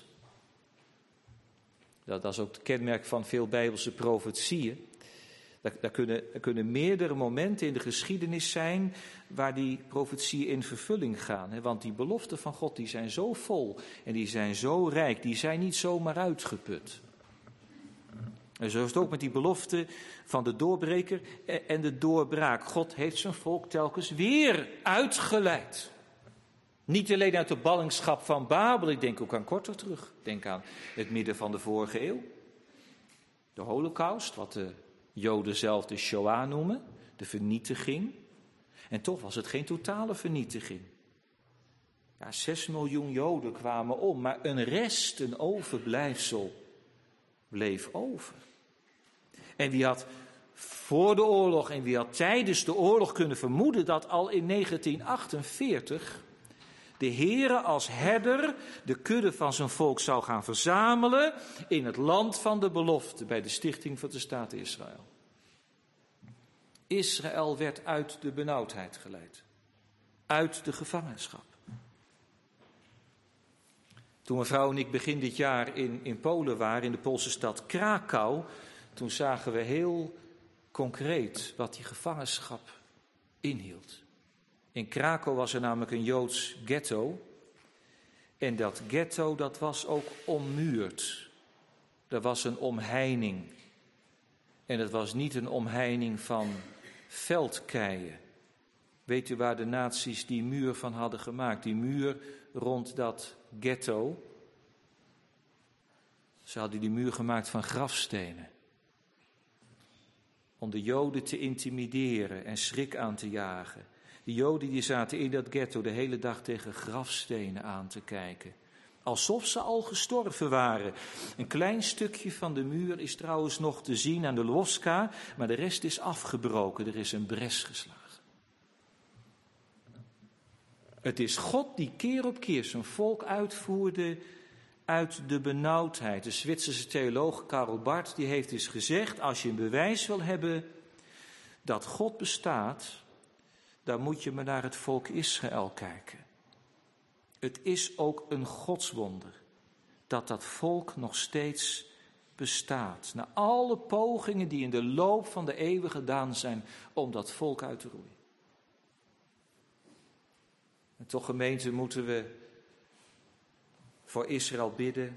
Dat is ook het kenmerk van veel Bijbelse profetieën. Er kunnen meerdere momenten in de geschiedenis zijn waar die profetieën in vervulling gaan. Want die beloften van God die zijn zo vol en die zijn zo rijk, die zijn niet zomaar uitgeput. En zo is het ook met die belofte van de doorbreker en de doorbraak. God heeft zijn volk telkens weer uitgeleid. Niet alleen uit de ballingschap van Babel, ik denk ook aan korter terug. Ik denk aan het midden van de vorige eeuw. De Holocaust, wat de Joden zelf de Shoah noemen, de vernietiging. En toch was het geen totale vernietiging. Ja, 6 miljoen Joden kwamen om, maar een rest, een overblijfsel, bleef over. En wie had voor de oorlog en wie had tijdens de oorlog kunnen vermoeden dat al in 1948... de Heere als herder de kudde van zijn volk zou gaan verzamelen in het land van de belofte bij de stichting van de staat Israël. Israël werd uit de benauwdheid geleid, uit de gevangenschap. Toen mevrouw en ik begin dit jaar in Polen waren, in de Poolse stad Krakau, toen zagen we heel concreet wat die gevangenschap inhield. In Krakau was er namelijk een Joods ghetto. En dat ghetto, dat was ook ommuurd. Er was een omheining. En het was niet een omheining van veldkeien. Weet u waar de nazi's die muur van hadden gemaakt? Die muur rond dat ghetto. Ze hadden die muur gemaakt van grafstenen. Om de Joden te intimideren en schrik aan te jagen. De Joden die zaten in dat ghetto de hele dag tegen grafstenen aan te kijken. Alsof ze al gestorven waren. Een klein stukje van de muur is trouwens nog te zien aan de Lwowska, maar de rest is afgebroken. Er is een bres geslagen. Het is God die keer op keer zijn volk uitvoerde uit de benauwdheid. De Zwitserse theoloog Karl Barth die heeft eens gezegd, als je een bewijs wil hebben dat God bestaat, dan moet je maar naar het volk Israël kijken. Het is ook een godswonder dat dat volk nog steeds bestaat. Na alle pogingen die in de loop van de eeuwen gedaan zijn om dat volk uit te roeien. En toch, gemeente, moeten we voor Israël bidden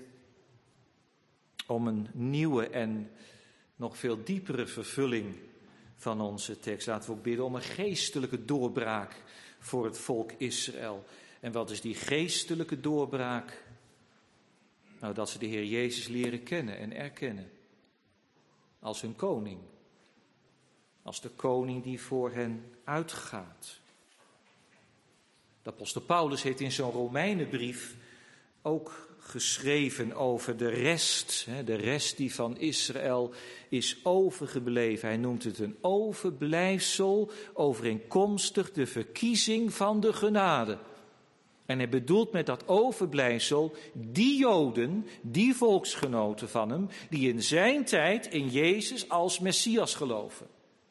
om een nieuwe en nog veel diepere vervulling van onze tekst. Laten we ook bidden om een geestelijke doorbraak voor het volk Israël. En wat is die geestelijke doorbraak? Nou, dat ze de Heer Jezus leren kennen en erkennen als hun koning. Als de koning die voor hen uitgaat. De apostel Paulus heeft in zo'n Romeinenbrief ook geschreven over de rest die van Israël is overgebleven. Hij noemt het een overblijfsel overeenkomstig de verkiezing van de genade. En hij bedoelt met dat overblijfsel die Joden, die volksgenoten van hem, die in zijn tijd in Jezus als Messias geloven.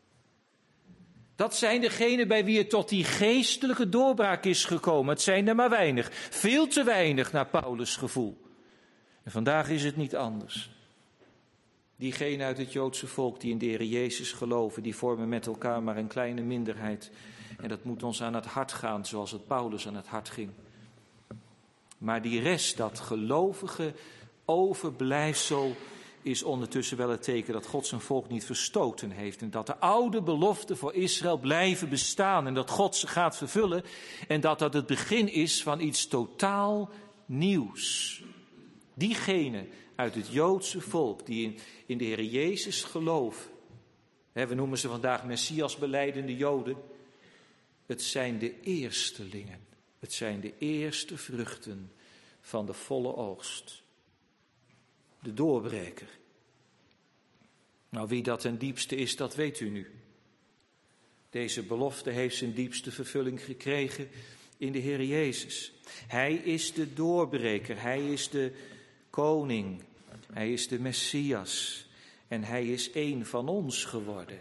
Dat zijn degenen bij wie het tot die geestelijke doorbraak is gekomen. Het zijn er maar weinig, veel te weinig naar Paulus' gevoel. En vandaag is het niet anders. Diegenen uit het Joodse volk die in de Heer Jezus geloven, die vormen met elkaar maar een kleine minderheid. En dat moet ons aan het hart gaan, zoals het Paulus aan het hart ging. Maar die rest, dat gelovige overblijfsel, is ondertussen wel het teken dat God zijn volk niet verstoten heeft. En dat de oude beloften voor Israël blijven bestaan. En dat God ze gaat vervullen. En dat dat het begin is van iets totaal nieuws. Diegenen uit het Joodse volk die in de Heer Jezus geloven. We noemen ze vandaag Messias belijdende Joden. Het zijn de eerstelingen. Het zijn de eerste vruchten van de volle oogst. De doorbreker. Nou, wie dat ten diepste is, dat weet u nu. Deze belofte heeft zijn diepste vervulling gekregen in de Heer Jezus. Hij is de doorbreker, hij is de koning, hij is de Messias en hij is één van ons geworden.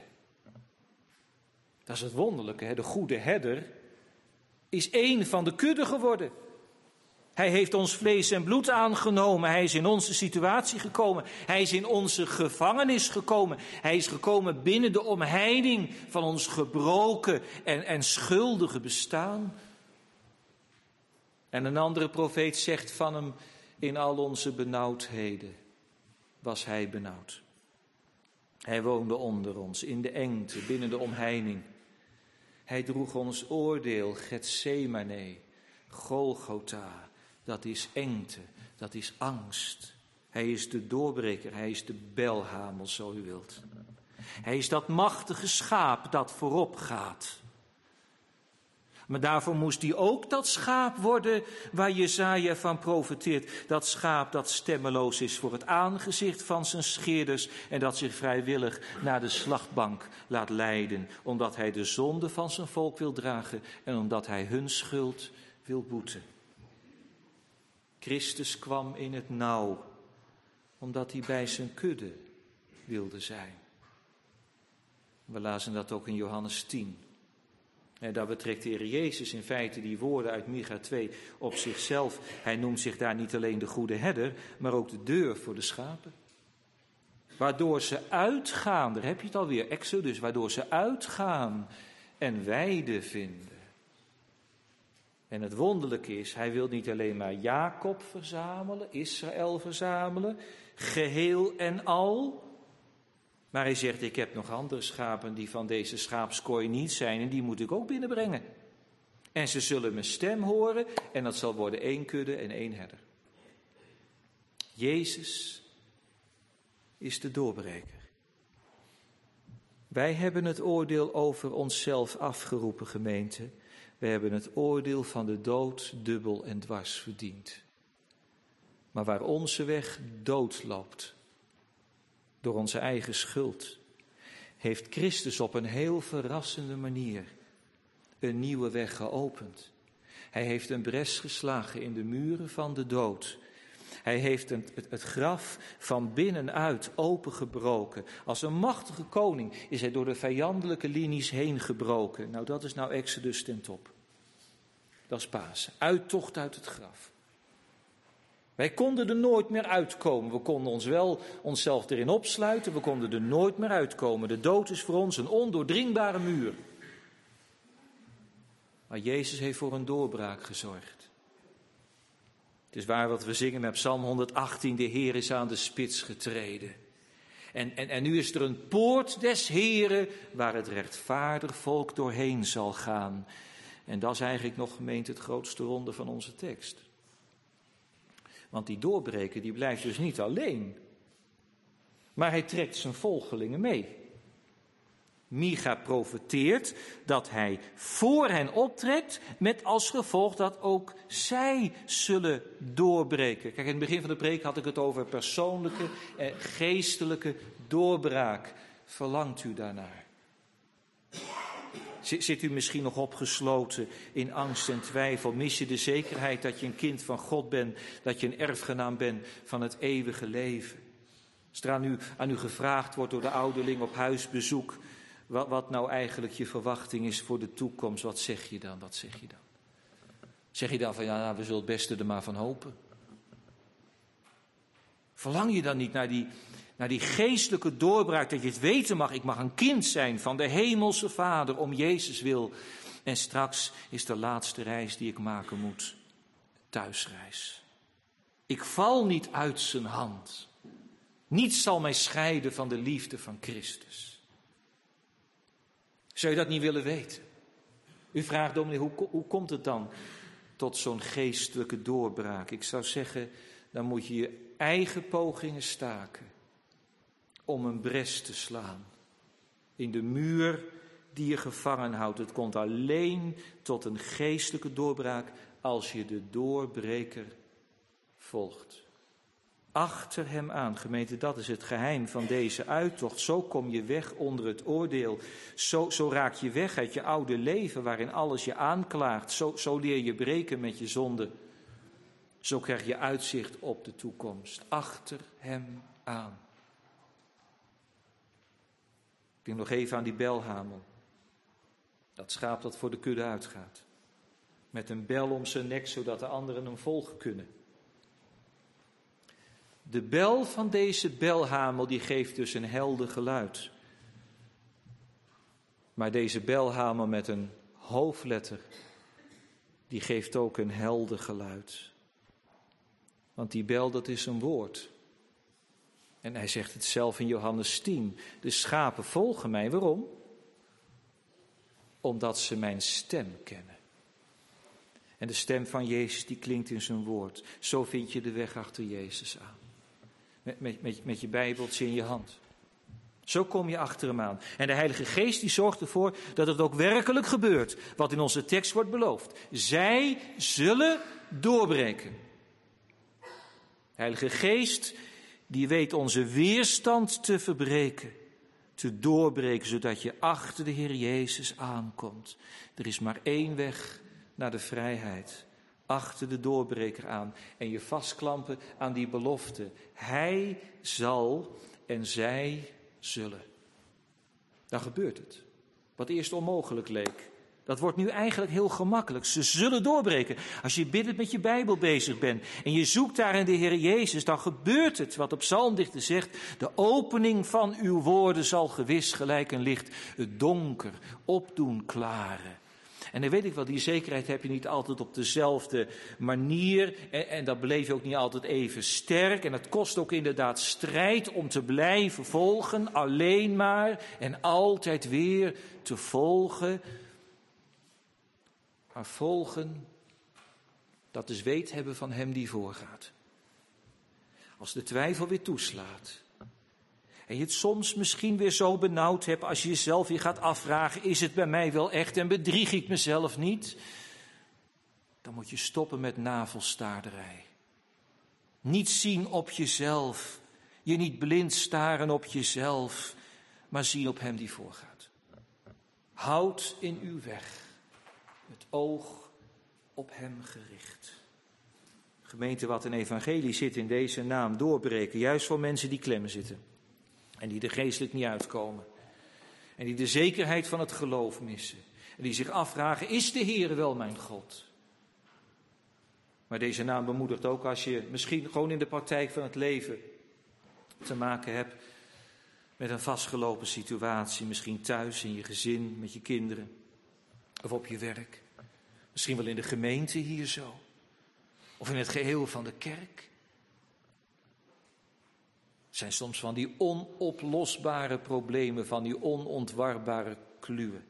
Dat is het wonderlijke, hè? De goede herder is één van de kudde geworden. Hij heeft ons vlees en bloed aangenomen. Hij is in onze situatie gekomen. Hij is in onze gevangenis gekomen. Hij is gekomen binnen de omheining van ons gebroken en schuldige bestaan. En een andere profeet zegt van hem: in al onze benauwdheden was hij benauwd. Hij woonde onder ons, in de engte, binnen de omheining. Hij droeg ons oordeel, Getsemane, Golgotha. Dat is engte, dat is angst. Hij is de doorbreker, hij is de belhamel, zo u wilt. Hij is dat machtige schaap dat voorop gaat. Maar daarvoor moest hij ook dat schaap worden waar Jesaja van profeteert. Dat schaap dat stemmeloos is voor het aangezicht van zijn scheerders en dat zich vrijwillig naar de slachtbank laat leiden. Omdat hij de zonde van zijn volk wil dragen en omdat hij hun schuld wil boeten. Christus kwam in het nauw, omdat hij bij zijn kudde wilde zijn. We lazen dat ook in Johannes 10. En daar betrekt de Heer Jezus in feite die woorden uit Micha 2 op zichzelf. Hij noemt zich daar niet alleen de goede herder, maar ook de deur voor de schapen. Waardoor ze uitgaan, daar heb je het alweer, Exodus, waardoor ze uitgaan en weide vinden. En het wonderlijke is, hij wil niet alleen maar Jacob verzamelen, Israël verzamelen, geheel en al. Maar hij zegt, ik heb nog andere schapen die van deze schaapskooi niet zijn en die moet ik ook binnenbrengen. En ze zullen mijn stem horen en dat zal worden 1 kudde en 1 herder. Jezus is de doorbreker. Wij hebben het oordeel over onszelf afgeroepen, gemeente. We hebben het oordeel van de dood dubbel en dwars verdiend. Maar waar onze weg dood loopt, door onze eigen schuld, heeft Christus op een heel verrassende manier een nieuwe weg geopend. Hij heeft een bres geslagen in de muren van de dood. Hij heeft het graf van binnenuit opengebroken. Als een machtige koning is hij door de vijandelijke linies heen gebroken. Nou, dat is nou Exodus ten top. Dat is Pasen. Uittocht uit het graf. Wij konden er nooit meer uitkomen. We konden onszelf erin opsluiten. We konden er nooit meer uitkomen. De dood is voor ons een ondoordringbare muur. Maar Jezus heeft voor een doorbraak gezorgd. Het is waar wat we zingen met Psalm 118, de Heer is aan de spits getreden. En nu is er een poort des Heren waar het rechtvaardig volk doorheen zal gaan. En dat is eigenlijk nog, gemeente, het grootste ronde van onze tekst. Want die doorbreker, die blijft dus niet alleen. Maar hij trekt zijn volgelingen mee. Micha profeteert dat hij voor hen optrekt, met als gevolg dat ook zij zullen doorbreken. Kijk, in het begin van de preek had ik het over persoonlijke en geestelijke doorbraak. Verlangt u daarnaar? Zit u misschien nog opgesloten in angst en twijfel? Mis je de zekerheid dat je een kind van God bent, dat je een erfgenaam bent van het eeuwige leven? Als er aan u gevraagd wordt door de ouderling op huisbezoek, wat nou eigenlijk je verwachting is voor de toekomst, wat zeg je dan? Zeg je dan van, ja, we zullen het beste er maar van hopen? Verlang je dan niet naar die geestelijke doorbraak, dat je het weten mag, ik mag een kind zijn van de hemelse Vader om Jezus wil. En straks is de laatste reis die ik maken moet, thuisreis. Ik val niet uit zijn hand. Niets zal mij scheiden van de liefde van Christus. Zou je dat niet willen weten? U vraagt, dominee, hoe komt het dan tot zo'n geestelijke doorbraak? Ik zou zeggen, dan moet je je eigen pogingen staken om een bres te slaan in de muur die je gevangen houdt. Het komt alleen tot een geestelijke doorbraak als je de doorbreker volgt. Achter hem aan, gemeente, dat is het geheim van deze uittocht. Zo kom je weg onder het oordeel. Zo raak je weg uit je oude leven waarin alles je aanklaagt. Zo leer je breken met je zonde. Zo krijg je uitzicht op de toekomst. Achter hem aan. Ik denk nog even aan die belhamel. Dat schaap dat voor de kudde uitgaat. Met een bel om zijn nek, zodat de anderen hem volgen kunnen. De bel van deze belhamel die geeft dus een helder geluid. Maar deze belhamel met een hoofdletter, die geeft ook een helder geluid. Want die bel, dat is een woord. En hij zegt het zelf in Johannes 10. De schapen volgen mij. Waarom? Omdat ze mijn stem kennen. En de stem van Jezus die klinkt in zijn woord. Zo vind je de weg achter Jezus aan. Met je Bijbeltje in je hand. Zo kom je achter hem aan. En de Heilige Geest die zorgt ervoor dat het ook werkelijk gebeurt. Wat in onze tekst wordt beloofd. Zij zullen doorbreken. De Heilige Geest die weet onze weerstand te verbreken. Te doorbreken zodat je achter de Heer Jezus aankomt. Er is maar één weg naar de vrijheid. Achter de doorbreker aan en je vastklampen aan die belofte. Hij zal en zij zullen. Dan gebeurt het. Wat eerst onmogelijk leek. Dat wordt nu eigenlijk heel gemakkelijk. Ze zullen doorbreken. Als je biddend met je Bijbel bezig bent en je zoekt daar in de Heer Jezus, dan gebeurt het wat de psalmdichter zegt. De opening van uw woorden zal gewis gelijk een licht het donker opdoen klaren. En dan weet ik wel, die zekerheid heb je niet altijd op dezelfde manier. En dat beleef je ook niet altijd even sterk. En het kost ook inderdaad strijd om te blijven volgen. Alleen maar en altijd weer te volgen. Maar volgen, dat is weet hebben van hem die voorgaat. Als de twijfel weer toeslaat. En je het soms misschien weer zo benauwd hebt als je jezelf weer gaat afvragen, is het bij mij wel echt en bedrieg ik mezelf niet? Dan moet je stoppen met navelstaarderij. Niet zien op jezelf, je niet blind staren op jezelf, maar zien op hem die voorgaat. Houd in uw weg het oog op hem gericht. Gemeente, wat een evangelie zit in deze naam doorbreken, juist voor mensen die klemmen zitten. En die er geestelijk niet uitkomen. En die de zekerheid van het geloof missen. En die zich afvragen, is de Heer wel mijn God? Maar deze naam bemoedigt ook als je misschien gewoon in de praktijk van het leven te maken hebt met een vastgelopen situatie. Misschien thuis, in je gezin, met je kinderen. Of op je werk. Misschien wel in de gemeente hier zo. Of in het geheel van de kerk. Het zijn soms van die onoplosbare problemen, van die onontwarbare kluwen.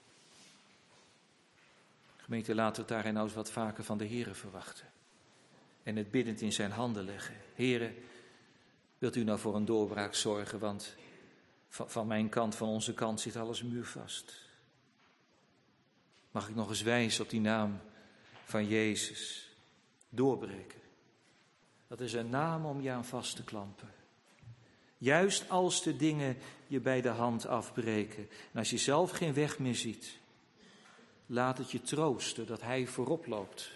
Gemeente, laten we het daarin nou eens wat vaker van de Heere verwachten. En het biddend in zijn handen leggen. Heere, wilt u nou voor een doorbraak zorgen, want van mijn kant, van onze kant zit alles muurvast. Mag ik nog eens wijzen op die naam van Jezus? Doorbreken. Dat is een naam om je aan vast te klampen. Juist als de dingen je bij de hand afbreken. En als je zelf geen weg meer ziet. Laat het je troosten dat hij voorop loopt.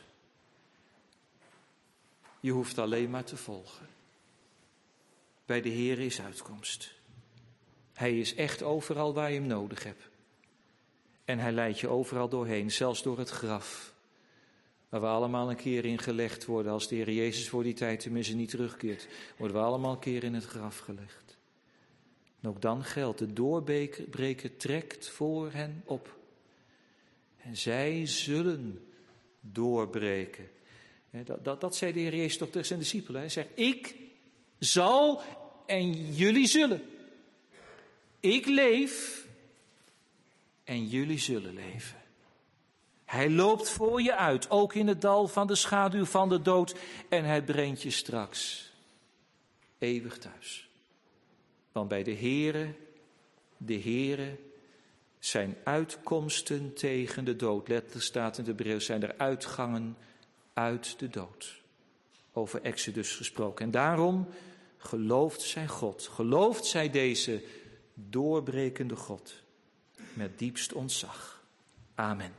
Je hoeft alleen maar te volgen. Bij de Heer is uitkomst. Hij is echt overal waar je hem nodig hebt. En hij leidt je overal doorheen, zelfs door het graf. Waar we allemaal een keer in gelegd worden, als de Heer Jezus voor die tijd tenminste niet terugkeert. Worden we allemaal een keer in het graf gelegd. En ook dan geldt, de doorbreker trekt voor hen op. En zij zullen doorbreken. Dat zei de Heer Jezus toch tegen zijn discipelen. Hij zegt, ik zal en jullie zullen. Ik leef en jullie zullen leven. Hij loopt voor je uit, ook in het dal van de schaduw van de dood. En hij brengt je straks eeuwig thuis. Want bij de Heere, zijn uitkomsten tegen de dood. Letterlijk staat in de Hebreeuws, zijn er uitgangen uit de dood. Over Exodus gesproken. En daarom gelooft zij God. Gelooft zij deze doorbrekende God. Met diepst ontzag. Amen.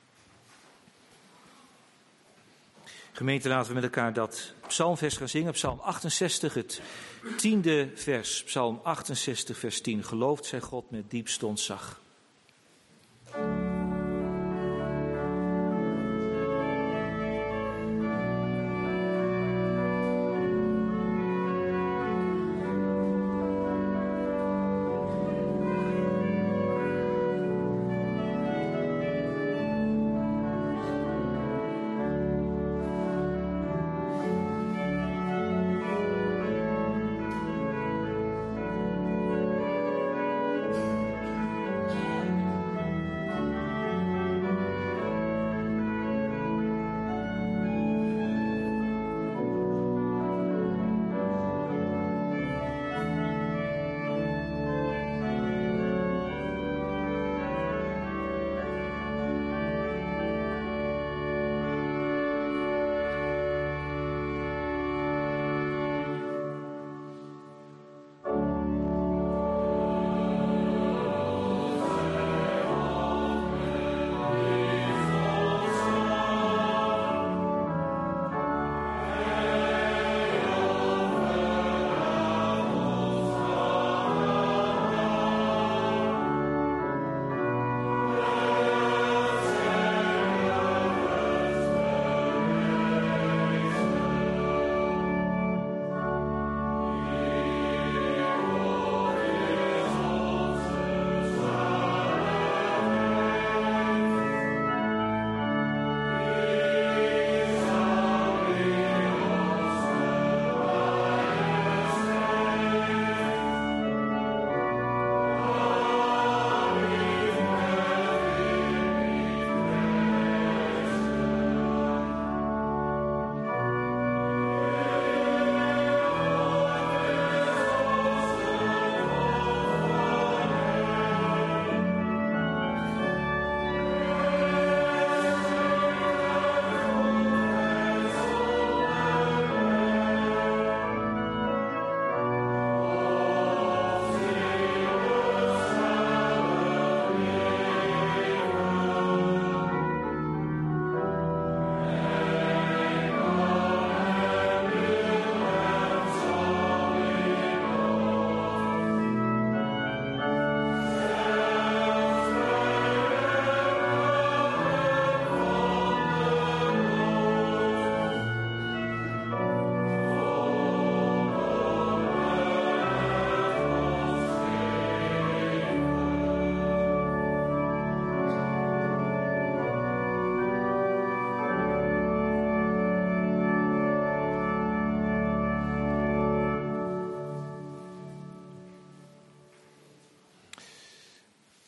Gemeente, laten we met elkaar dat psalmvers gaan zingen. Psalm 68, het 10e vers. Psalm 68, vers 10. Gelooft zij God met diepst ontzag.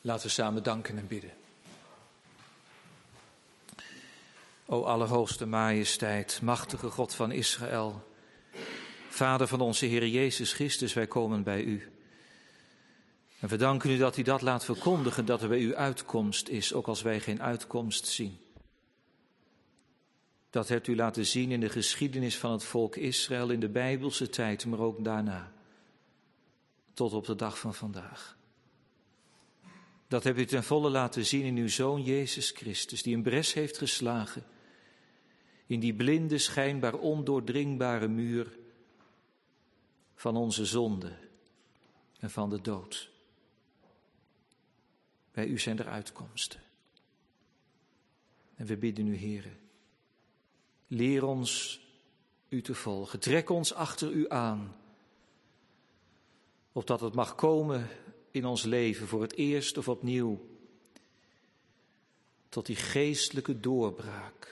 Laten we samen danken en bidden. O Allerhoogste Majesteit, machtige God van Israël, Vader van onze Heer Jezus Christus, wij komen bij u. En we danken u dat u dat laat verkondigen, dat er bij u uitkomst is, ook als wij geen uitkomst zien. Dat hebt u laten zien in de geschiedenis van het volk Israël in de Bijbelse tijd, maar ook daarna, tot op de dag van vandaag. Dat hebt u ten volle laten zien in uw Zoon Jezus Christus, die een bres heeft geslagen in die blinde, schijnbaar ondoordringbare muur van onze zonde en van de dood. Bij u zijn er uitkomsten. En we bidden u, Heere, leer ons u te volgen. Trek ons achter u aan, opdat het mag komen in ons leven voor het eerst of opnieuw, tot die geestelijke doorbraak.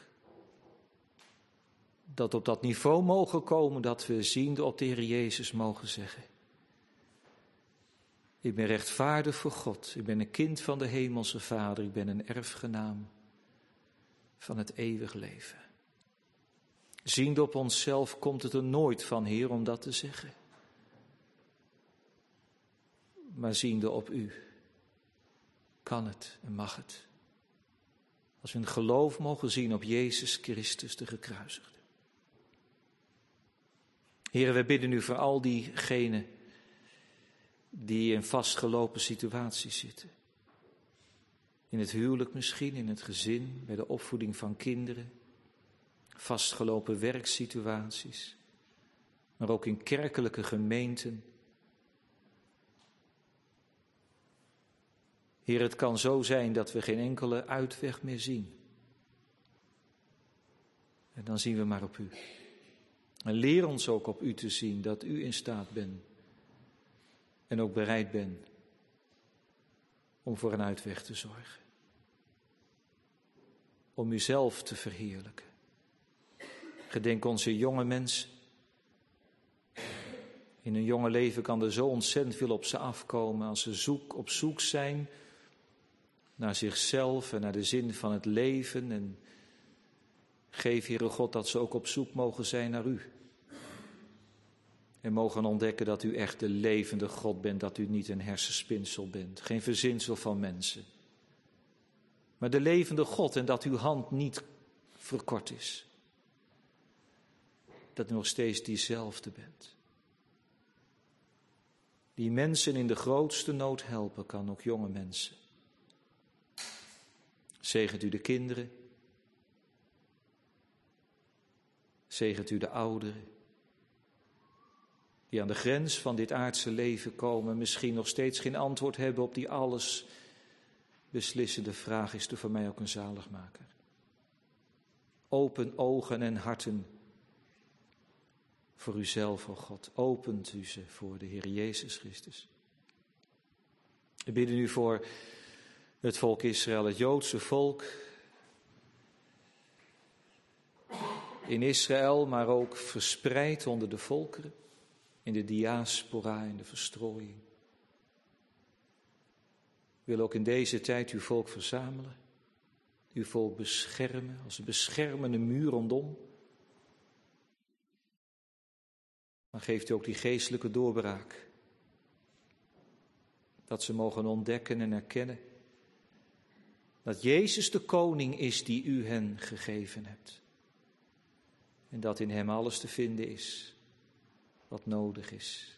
Dat op dat niveau mogen komen dat we ziende op de Heer Jezus mogen zeggen: ik ben rechtvaardig voor God, ik ben een kind van de Hemelse Vader, ik ben een erfgenaam van het eeuwig leven. Ziende op onszelf komt het er nooit van, Heer, om dat te zeggen. Maar ziende op u kan het en mag het. Als we in geloof mogen zien op Jezus Christus de gekruisigde. Heere, wij bidden u voor al diegenen die in vastgelopen situaties zitten. In het huwelijk misschien, in het gezin, bij de opvoeding van kinderen. Vastgelopen werksituaties. Maar ook in kerkelijke gemeenten. Heer, het kan zo zijn dat we geen enkele uitweg meer zien. En dan zien we maar op u. En leer ons ook op u te zien, dat u in staat bent. En ook bereid bent om voor een uitweg te zorgen. Om uzelf te verheerlijken. Gedenk onze jonge mensen. In hun jonge leven kan er zo ontzettend veel op ze afkomen als ze op zoek zijn naar zichzelf en naar de zin van het leven. En geef, Heere God, dat ze ook op zoek mogen zijn naar u. En mogen ontdekken dat u echt de levende God bent, dat u niet een hersenspinsel bent, geen verzinsel van mensen. Maar de levende God en dat uw hand niet verkort is. Dat u nog steeds diezelfde bent. Die mensen in de grootste nood helpen kan, ook jonge mensen. Zegent u de kinderen. Zegent u de ouderen. Die aan de grens van dit aardse leven komen, misschien nog steeds geen antwoord hebben op die alles beslissende vraag: is er voor mij ook een zaligmaker? Open ogen en harten voor uzelf, o God. Opent u ze voor de Heer Jezus Christus. We bidden u voor het volk Israël, het Joodse volk in Israël, maar ook verspreid onder de volkeren, in de diaspora, in de verstrooiing. Wil ook in deze tijd uw volk verzamelen, uw volk beschermen, als een beschermende muur rondom. Maar geeft u ook die geestelijke doorbraak, dat ze mogen ontdekken en erkennen dat Jezus de koning is die u hen gegeven hebt. En dat in hem alles te vinden is wat nodig is.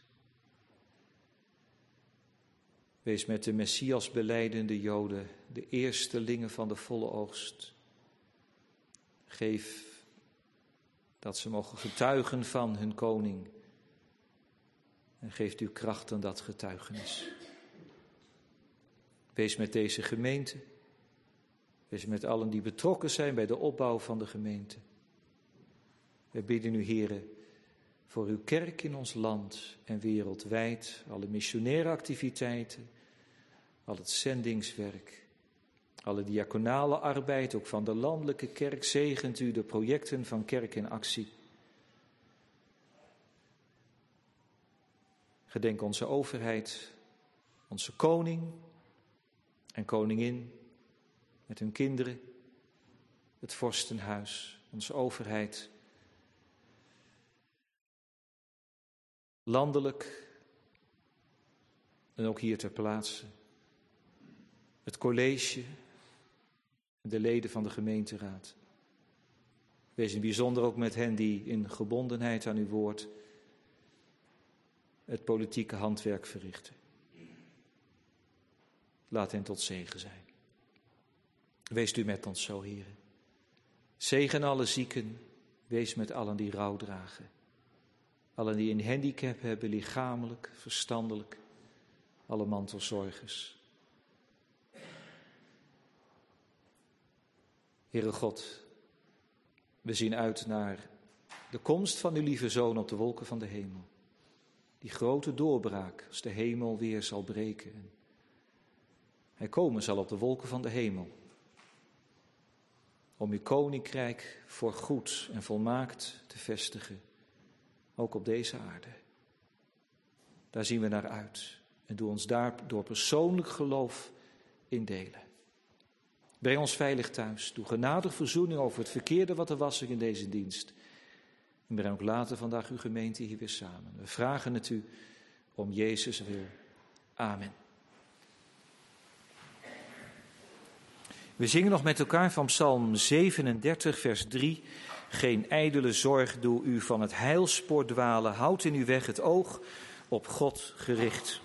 Wees met de Messias belijdende Joden, de eerstelingen van de volle oogst. Geef dat ze mogen getuigen van hun koning. En geeft u kracht aan dat getuigenis. Wees met deze gemeente. Wees met allen die betrokken zijn bij de opbouw van de gemeente. Wij bidden u, Heere, voor uw kerk in ons land en wereldwijd, alle missionaire activiteiten, al het zendingswerk, alle diaconale arbeid, ook van de landelijke kerk. Zegent u de projecten van Kerk in Actie. Gedenk onze overheid, onze koning en koningin met hun kinderen, het vorstenhuis, onze overheid, landelijk en ook hier ter plaatse, het college en de leden van de gemeenteraad. Wees in bijzonder ook met hen die in gebondenheid aan uw woord het politieke handwerk verrichten. Laat hen tot zegen zijn. Wees u met ons zo, Heere. Zegen alle zieken, wees met allen die rouw dragen. Allen die een handicap hebben, lichamelijk, verstandelijk, alle mantelzorgers. Heere God, we zien uit naar de komst van uw lieve Zoon op de wolken van de hemel. Die grote doorbraak als de hemel weer zal breken. Hij komen zal op de wolken van de hemel. Om uw koninkrijk voor goed en volmaakt te vestigen. Ook op deze aarde. Daar zien we naar uit. En doe ons daar door persoonlijk geloof in delen. Breng ons veilig thuis. Doe genadig verzoening over het verkeerde wat er was in deze dienst. En breng ook later vandaag uw gemeente hier weer samen. We vragen het u om Jezus wil. Amen. We zingen nog met elkaar van Psalm 37, vers 3. Geen ijdele zorg doe u van het heilspoor dwalen. Houd in uw weg het oog op God gericht.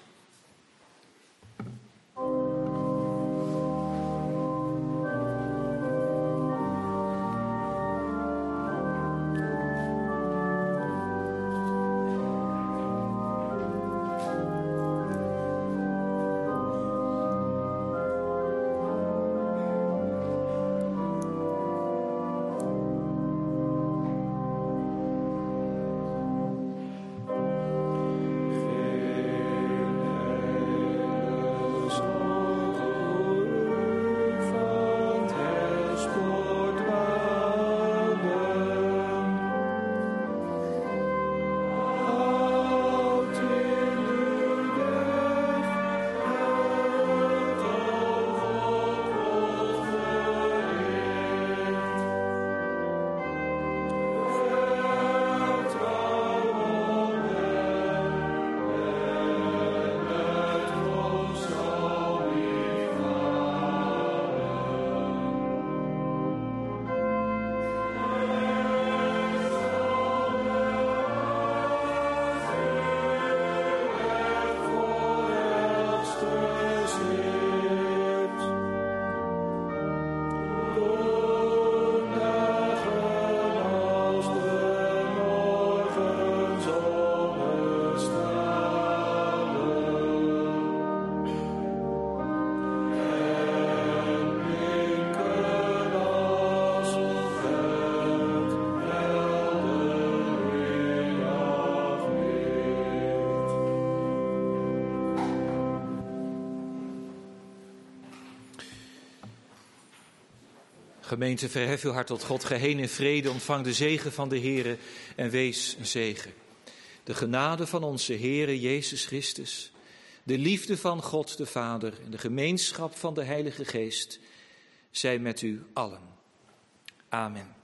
Gemeente, verhef uw hart tot God, geheen in vrede, ontvang de zegen van de Heere en wees een zegen. De genade van onze Heere Jezus Christus, de liefde van God de Vader en de gemeenschap van de Heilige Geest, zij met u allen. Amen.